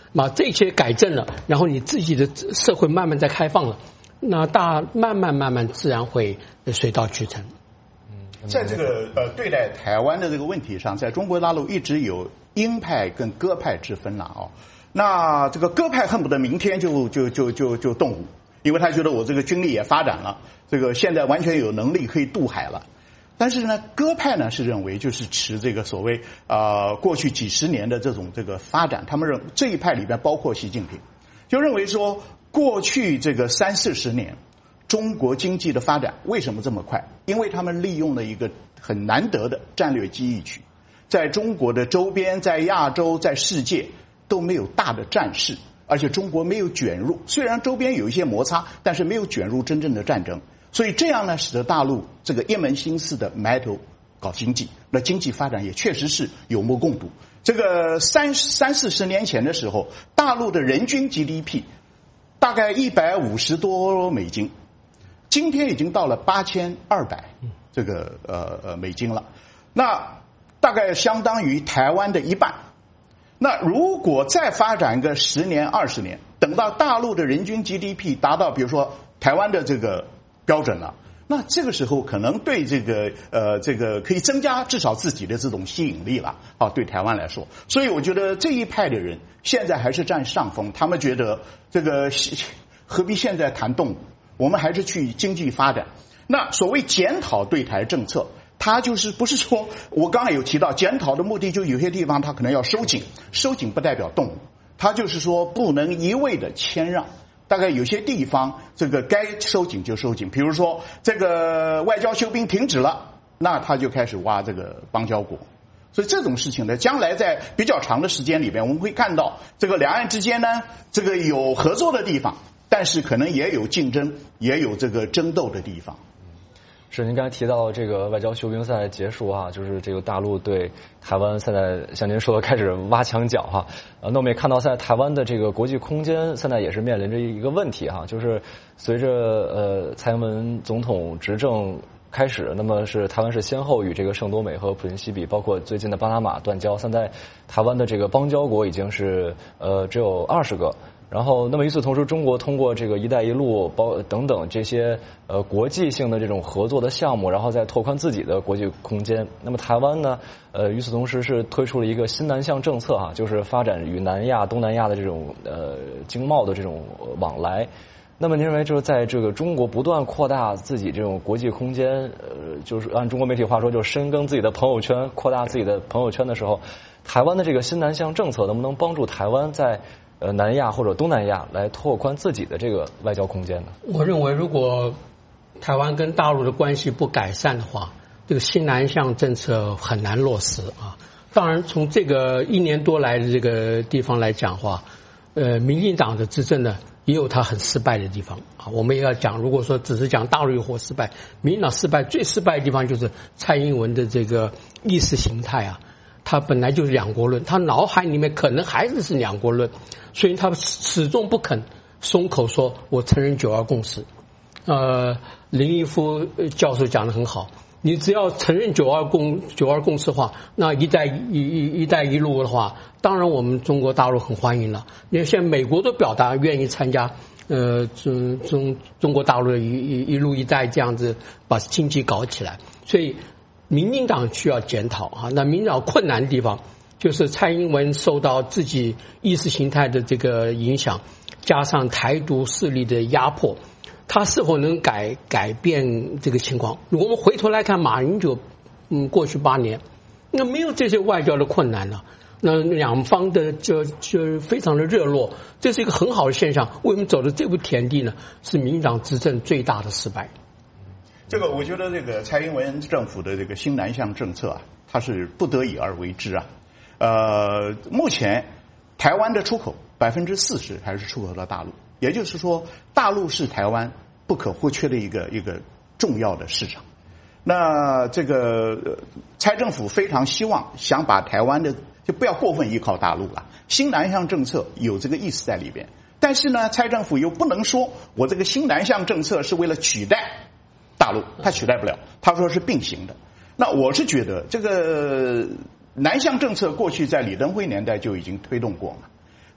S22: 那这些改正了，然后你自己的社会慢慢在开放了，那大慢慢慢慢自然会水到渠成。
S21: 在这个呃对待台湾的这个问题上，在中国大陆一直有鹰派跟鸽派之分了哦。那这个鸽派恨不得明天就就就就就动武，因为他觉得我这个军力也发展了，这个现在完全有能力可以渡海了。但是呢，鸽派呢是认为就是持这个所谓呃过去几十年的这种这个发展，他们认这一派里边包括习近平，就认为说过去这个三四十年中国经济的发展为什么这么快？因为他们利用了一个很难得的战略机遇区，在中国的周边，在亚洲，在世界都没有大的战事，而且中国没有卷入，虽然周边有一些摩擦，但是没有卷入真正的战争。所以这样呢，使得大陆这个一门心思的埋头搞经济，那经济发展也确实是有目共睹。这个三三四十年前的时候，大陆的人均 G D P 大概一百五十多美金，今天已经到了八千二百这个呃呃美金了，那大概相当于台湾的一半。那如果再发展个十年二十年，等到大陆的人均 G D P 达到比如说台湾的这个标准了，那这个时候可能对这个呃这个可以增加至少自己的这种吸引力了啊，对台湾来说。所以我觉得这一派的人现在还是占上风，他们觉得这个何必现在谈动武，我们还是去经济发展。那所谓检讨对台政策，他就是不是说我刚才有提到检讨的目的，就有些地方他可能要收紧，收紧不代表动武，他就是说不能一味的谦让。大概有些地方这个该收紧就收紧，比如说这个外交休兵停止了，那他就开始挖这个邦交国。所以这种事情呢，将来在比较长的时间里边，我们会看到这个两岸之间呢，这个有合作的地方，但是可能也有竞争，也有这个争斗的地方。
S20: 是您刚才提到这个外交休兵赛结束啊，就是这个大陆对台湾现在像您说的开始挖墙脚哈，呃，那我们也看到在台湾的这个国际空间现在也是面临着一个问题哈，就是随着呃蔡英文总统执政开始，那么是台湾是先后与这个圣多美和普林西比，包括最近的巴拿马断交，现在台湾的这个邦交国已经是呃只有二十个。然后，那么与此同时，中国通过这个“一带一路”包等等这些呃国际性的这种合作的项目，然后再拓宽自己的国际空间。那么台湾呢，呃，与此同时是推出了一个新南向政策哈、啊，就是发展与南亚、东南亚的这种呃经贸的这种往来。那么您认为，就是在这个中国不断扩大自己这种国际空间，呃，就是按中国媒体话说，就深耕自己的朋友圈，扩大自己的朋友圈的时候，台湾的这个新南向政策能不能帮助台湾在呃，南亚或者东南亚来拓宽自己的这个外交空间呢？
S22: 我认为，如果台湾跟大陆的关系不改善的话，这个新南向政策很难落实啊。当然，从这个一年多来的这个地方来讲话，呃，民进党的执政呢也有它很失败的地方啊。我们也要讲，如果说只是讲大陆有或失败，民进党失败最失败的地方就是蔡英文的这个意识形态啊。他本来就是两国论，他脑海里面可能还是是两国论，所以他始终不肯松口说我承认九二共识。呃，林毅夫教授讲得很好，你只要承认九二共九二共识的话，那一带一一一带一路的话，当然我们中国大陆很欢迎了。因为现在美国都表达愿意参加，呃，中中中国大陆的一一一路一带这样子把经济搞起来，所以民进党需要检讨啊。那民进党困难的地方就是蔡英文受到自己意识形态的这个影响，加上台独势力的压迫，他是否能改改变这个情况？我们回头来看马英九，嗯，过去八年，那没有这些外交的困难了，那两方的就就非常的热络，这是一个很好的现象。为什么走的这步田地呢？是民进党执政最大的失败。
S21: 这个我觉得这个蔡英文政府的这个新南向政策啊，它是不得已而为之啊。呃，目前台湾的出口百分之四十还是出口到大陆，也就是说，大陆是台湾不可或缺的一个一个重要的市场。那这个蔡政府非常希望想把台湾的就不要过分依靠大陆了，新南向政策有这个意思在里边。但是呢，蔡政府又不能说我这个新南向政策是为了取代大陆，他取代不了，他说是并行的。那我是觉得这个南向政策过去在李登辉年代就已经推动过了，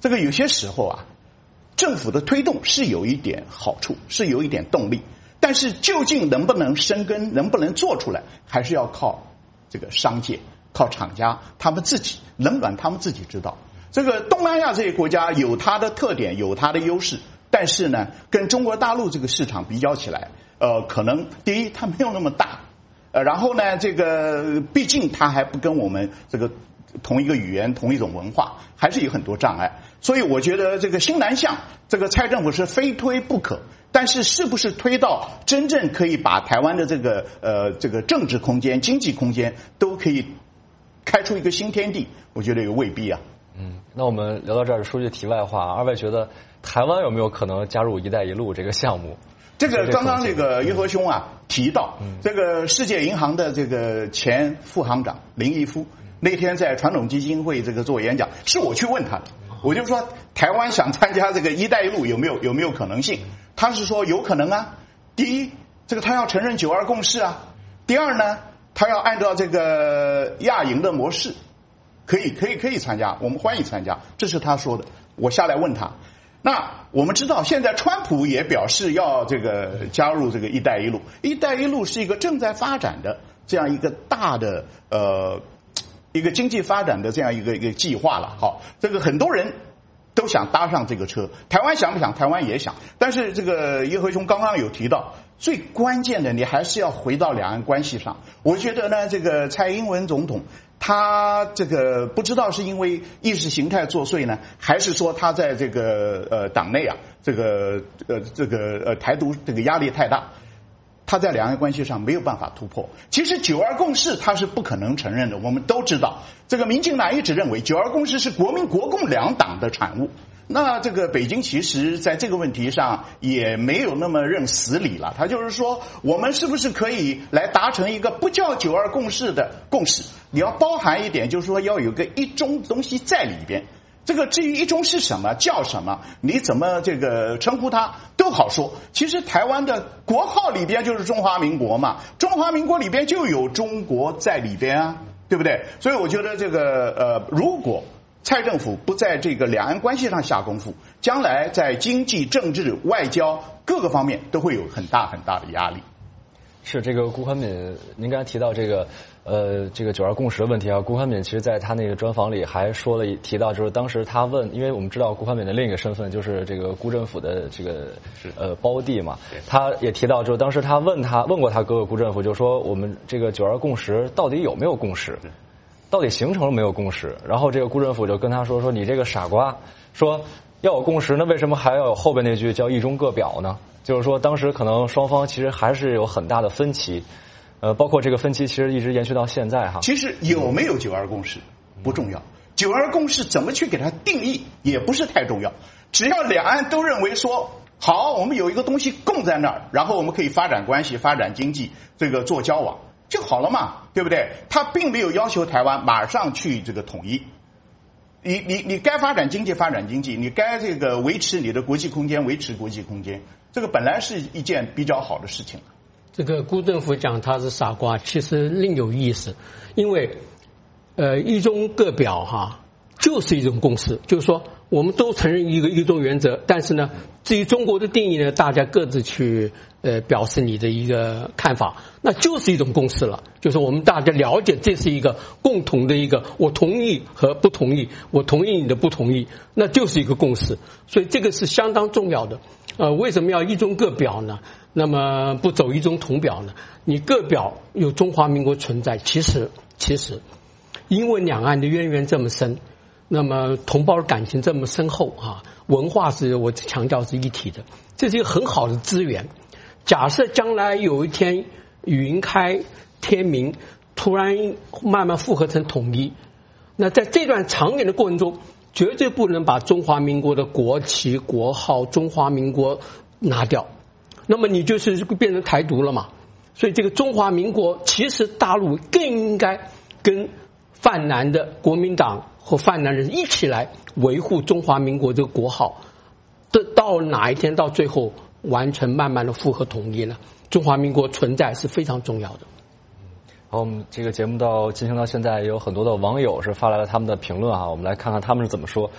S21: 这个有些时候啊，政府的推动是有一点好处，是有一点动力，但是究竟能不能生根，能不能做出来，还是要靠这个商界、靠厂家他们自己，冷暖他们自己知道。这个东南亚这些国家有它的特点，有它的优势，但是呢，跟中国大陆这个市场比较起来，呃，可能第一它没有那么大，呃，然后呢，这个毕竟它还不跟我们这个同一个语言、同一种文化，还是有很多障碍。所以我觉得这个新南向，这个蔡政府是非推不可。但是是不是推到真正可以把台湾的这个呃这个政治空间、经济空间都可以开出一个新天地？我觉得也未必啊。
S20: 嗯，那我们聊到这儿，说句题外话，二位觉得台湾有没有可能加入“一带一路”这个项目？
S21: 这个刚刚这个于和兄啊提到，这个世界银行的这个前副行长林毅夫那天在传统基金会这个做演讲，是我去问他的，我就说台湾想参加这个“一带一路”有没有有没有可能性？他是说有可能啊。第一，这个他要承认九二共识啊；第二呢，他要按照这个亚银的模式，可以可以可以参加，我们欢迎参加，这是他说的。我下来问他。那我们知道，现在川普也表示要这个加入这个“一带一路”。“一带一路”是一个正在发展的这样一个大的呃一个经济发展的这样一个一个计划了。好，这个很多人都想搭上这个车，台湾想不想？台湾也想。但是这个叶和兄刚刚有提到，最关键的你还是要回到两岸关系上。我觉得呢，这个蔡英文总统他这个不知道是因为意识形态作祟呢，还是说他在这个呃党内啊，这个呃这个呃台独这个压力太大，他在两岸关系上没有办法突破。其实九二共识他是不可能承认的，我们都知道，这个民进党一直认为九二共识是国民国共两党的产物。那这个北京其实在这个问题上也没有那么认死理了，他就是说我们是不是可以来达成一个不叫九二共识的共识，你要包含一点，就是说要有个一中东西在里边。这个至于一中是什么叫什么，你怎么这个称呼它都好说。其实台湾的国号里边就是中华民国嘛，中华民国里边就有中国在里边啊，对不对？所以我觉得这个呃，如果蔡政府不在这个两岸关系上下功夫，将来在经济、政治、外交各个方面都会有很大很大的压力。
S20: 是这个顾宽敏，您刚才提到这个呃这个九二共识的问题啊，顾宽敏其实在他那个专访里还说了提到，就是当时他问，因为我们知道顾宽敏的另一个身份就是这个辜振甫的这个呃胞弟嘛，他也提到，就是当时他问他问过他哥哥辜振甫，就说我们这个九二共识到底有没有共识？到底形成了没有共识？然后这个辜振甫就跟他说说你这个傻瓜，说要有共识，那为什么还要有后边那句叫一中各表呢？就是说当时可能双方其实还是有很大的分歧，呃，包括这个分歧其实一直延续到现在哈。
S21: 其实有没有九二共识不重要，九二共识怎么去给它定义也不是太重要，只要两岸都认为说好，我们有一个东西供在那儿，然后我们可以发展关系、发展经济，这个做交往就好了嘛，对不对？他并没有要求台湾马上去这个统一。你你你该发展经济发展经济，你该这个维持你的国际空间维持国际空间，这个本来是一件比较好的事情。
S22: 这个辜振甫讲他是傻瓜，其实另有意思，因为呃一中各表哈就是一种共识，就是说我们都承认一个一中原则，但是呢，至于中国的定义呢，大家各自去呃表示你的一个看法，那就是一种共识了。就是我们大家了解这是一个共同的一个，我同意和不同意，我同意你的不同意，那就是一个共识。所以这个是相当重要的。呃，为什么要一中各表呢？那么不走一中统表呢？你各表有中华民国存在，其实其实因为两岸的渊源这么深。那么同胞的感情这么深厚啊，文化是我强调是一体的，这是一个很好的资源。假设将来有一天云开天明，突然慢慢复合成统一，那在这段长远的过程中，绝对不能把中华民国的国旗、国号、中华民国拿掉，那么你就是变成台独了嘛。所以这个中华民国，其实大陆更应该跟泛蓝的国民党和泛蓝人一起来维护中华民国这个国号，到哪一天到最后完成慢慢的复合统一呢？中华民国存在是非常重要的。
S20: 好，我们这个节目到进行到现在，有很多的网友是发来了他们的评论哈，我们来看看他们是怎么说。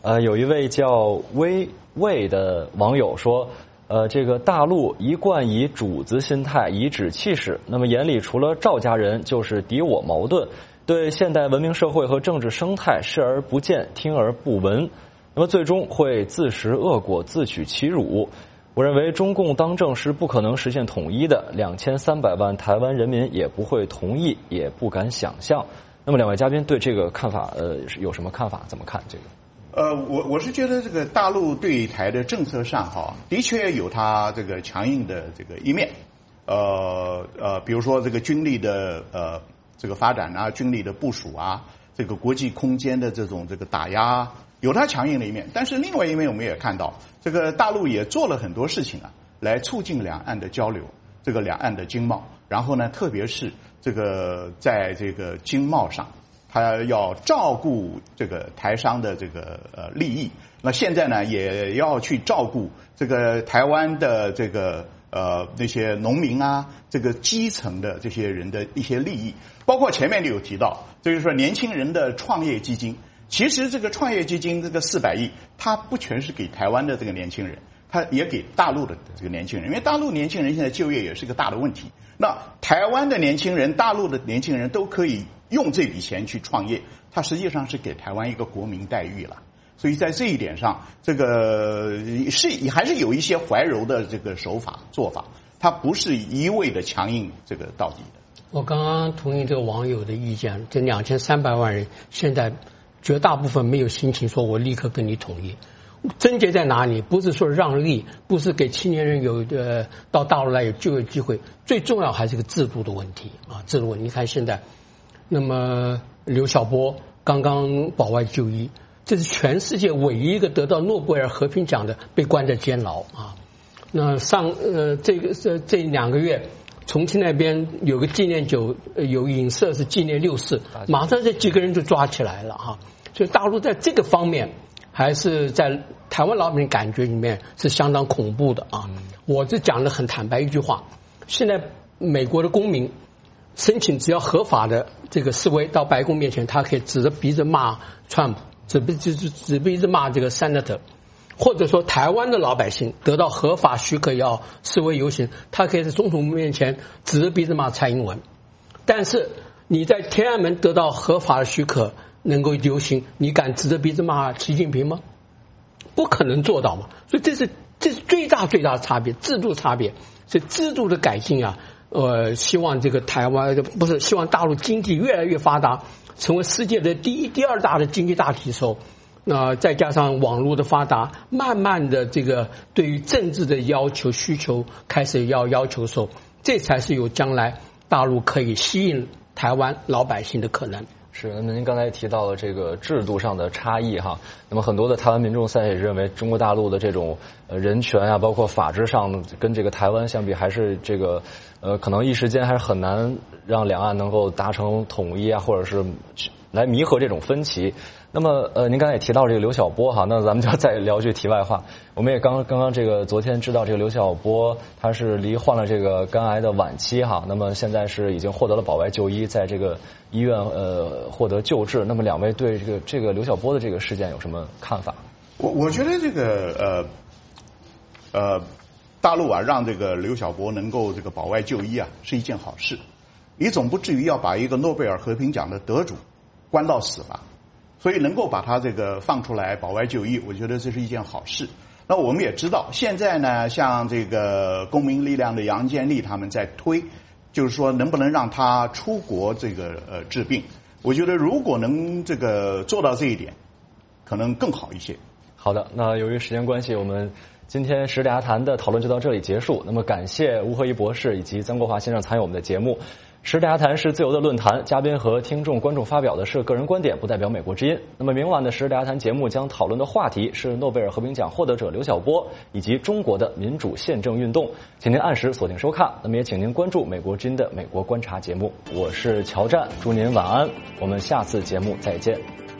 S20: 呃，有一位叫微魏的网友说，呃，这个大陆一贯以主子心态颐指气使，那么眼里除了赵家人就是敌我矛盾，对现代文明社会和政治生态视而不见，听而不闻，那么最终会自食恶果，自取其辱。我认为中共当政是不可能实现统一的，两千三百万台湾人民也不会同意，也不敢想象。那么两位嘉宾对这个看法，呃，有什么看法？怎么看这个？
S21: 呃，我我是觉得这个大陆对台的政策上哈，的确有它这个强硬的这个一面，呃呃，比如说这个军力的呃这个发展啊，军力的部署啊，这个国际空间的这种这个打压，有它强硬的一面。但是另外一面，我们也看到，这个大陆也做了很多事情啊，来促进两岸的交流，这个两岸的经贸。然后呢，特别是这个在这个经贸上，他要照顾这个台商的这个呃利益。那现在呢，也要去照顾这个台湾的这个呃那些农民啊，这个基层的这些人的一些利益。包括前面就有提到，就是说年轻人的创业基金。其实这个创业基金这个四百亿，它不全是给台湾的这个年轻人，它也给大陆的这个年轻人，因为大陆年轻人现在就业也是个大的问题。那台湾的年轻人、大陆的年轻人都可以用这笔钱去创业，它实际上是给台湾一个国民待遇了。所以在这一点上，这个是还是有一些怀柔的这个手法做法，它不是一味的强硬这个到底的。
S22: 我刚刚同意这个网友的意见，这两千三百万人现在绝大部分没有心情说我立刻跟你统一。症结在哪里？不是说让利，不是给青年人有呃到大陆来有就业机会，最重要还是个制度的问题啊，制度问题。你看现在，那么刘晓波刚刚保外就医，这是全世界唯一一个得到诺贝尔和平奖的被关在监牢啊。那上呃这个这这两个月，重庆那边有个纪念酒，有影射是纪念六四，马上这几个人就抓起来了哈。所以大陆在这个方面，还是在台湾老百姓感觉里面是相当恐怖的啊！我这讲的很坦白一句话，现在美国的公民申请只要合法的这个示威到白宫面前，他可以指着鼻子骂 Trump， 指鼻子指鼻子骂这个 Senator， 或者说台湾的老百姓得到合法许可要示威游行，他可以在总统面前指着鼻子骂蔡英文。但是你在天安门得到合法的许可能够游行，你敢指着鼻子骂习近平吗？不可能做到嘛。所以这是这是最大最大的差别，制度差别。所以制度的改进啊，呃，希望这个台湾不是希望大陆经济越来越发达，成为世界的第一、第二大的经济大体的时候，那、呃、再加上网络的发达，慢慢的这个对于政治的要求需求开始要要求的时候，这才是有将来大陆可以吸引台湾老百姓的可能。
S20: 是，那么您刚才提到了这个制度上的差异哈，那么很多的台湾民众现在也认为中国大陆的这种呃人权啊，包括法治上跟这个台湾相比，还是这个呃可能一时间还是很难让两岸能够达成统一啊，或者是来弥合这种分歧。那么呃您刚才也提到这个刘晓波哈，那咱们就再聊句题外话。我们也刚刚刚这个昨天知道这个刘晓波他是罹患了这个肝癌的晚期哈，那么现在是已经获得了保外就医，在这个医院呃获得救治。那么两位对这个这个刘晓波的这个事件有什么看法？
S21: 我我觉得这个呃呃大陆啊让这个刘晓波能够这个保外就医啊是一件好事，你总不至于要把一个诺贝尔和平奖的得主关到死吧。所以能够把他这个放出来保外就医，我觉得这是一件好事。那我们也知道，现在呢，像这个公民力量的杨建立他们在推，就是说能不能让他出国这个呃治病。我觉得如果能这个做到这一点，可能更好一些。
S20: 好的，那由于时间关系，我们今天时事大家谈的讨论就到这里结束。那么感谢吴和一博士以及曾国华先生参与我们的节目。时事大家谈是自由的论坛，嘉宾和听众观众发表的是个人观点，不代表美国之音。那么明晚的时事大家谈节目将讨论的话题是诺贝尔和平奖获得者刘晓波以及中国的民主宪政运动，请您按时锁定收看。那么也请您关注美国之音的美国观察节目。我是乔战，祝您晚安，我们下次节目再见。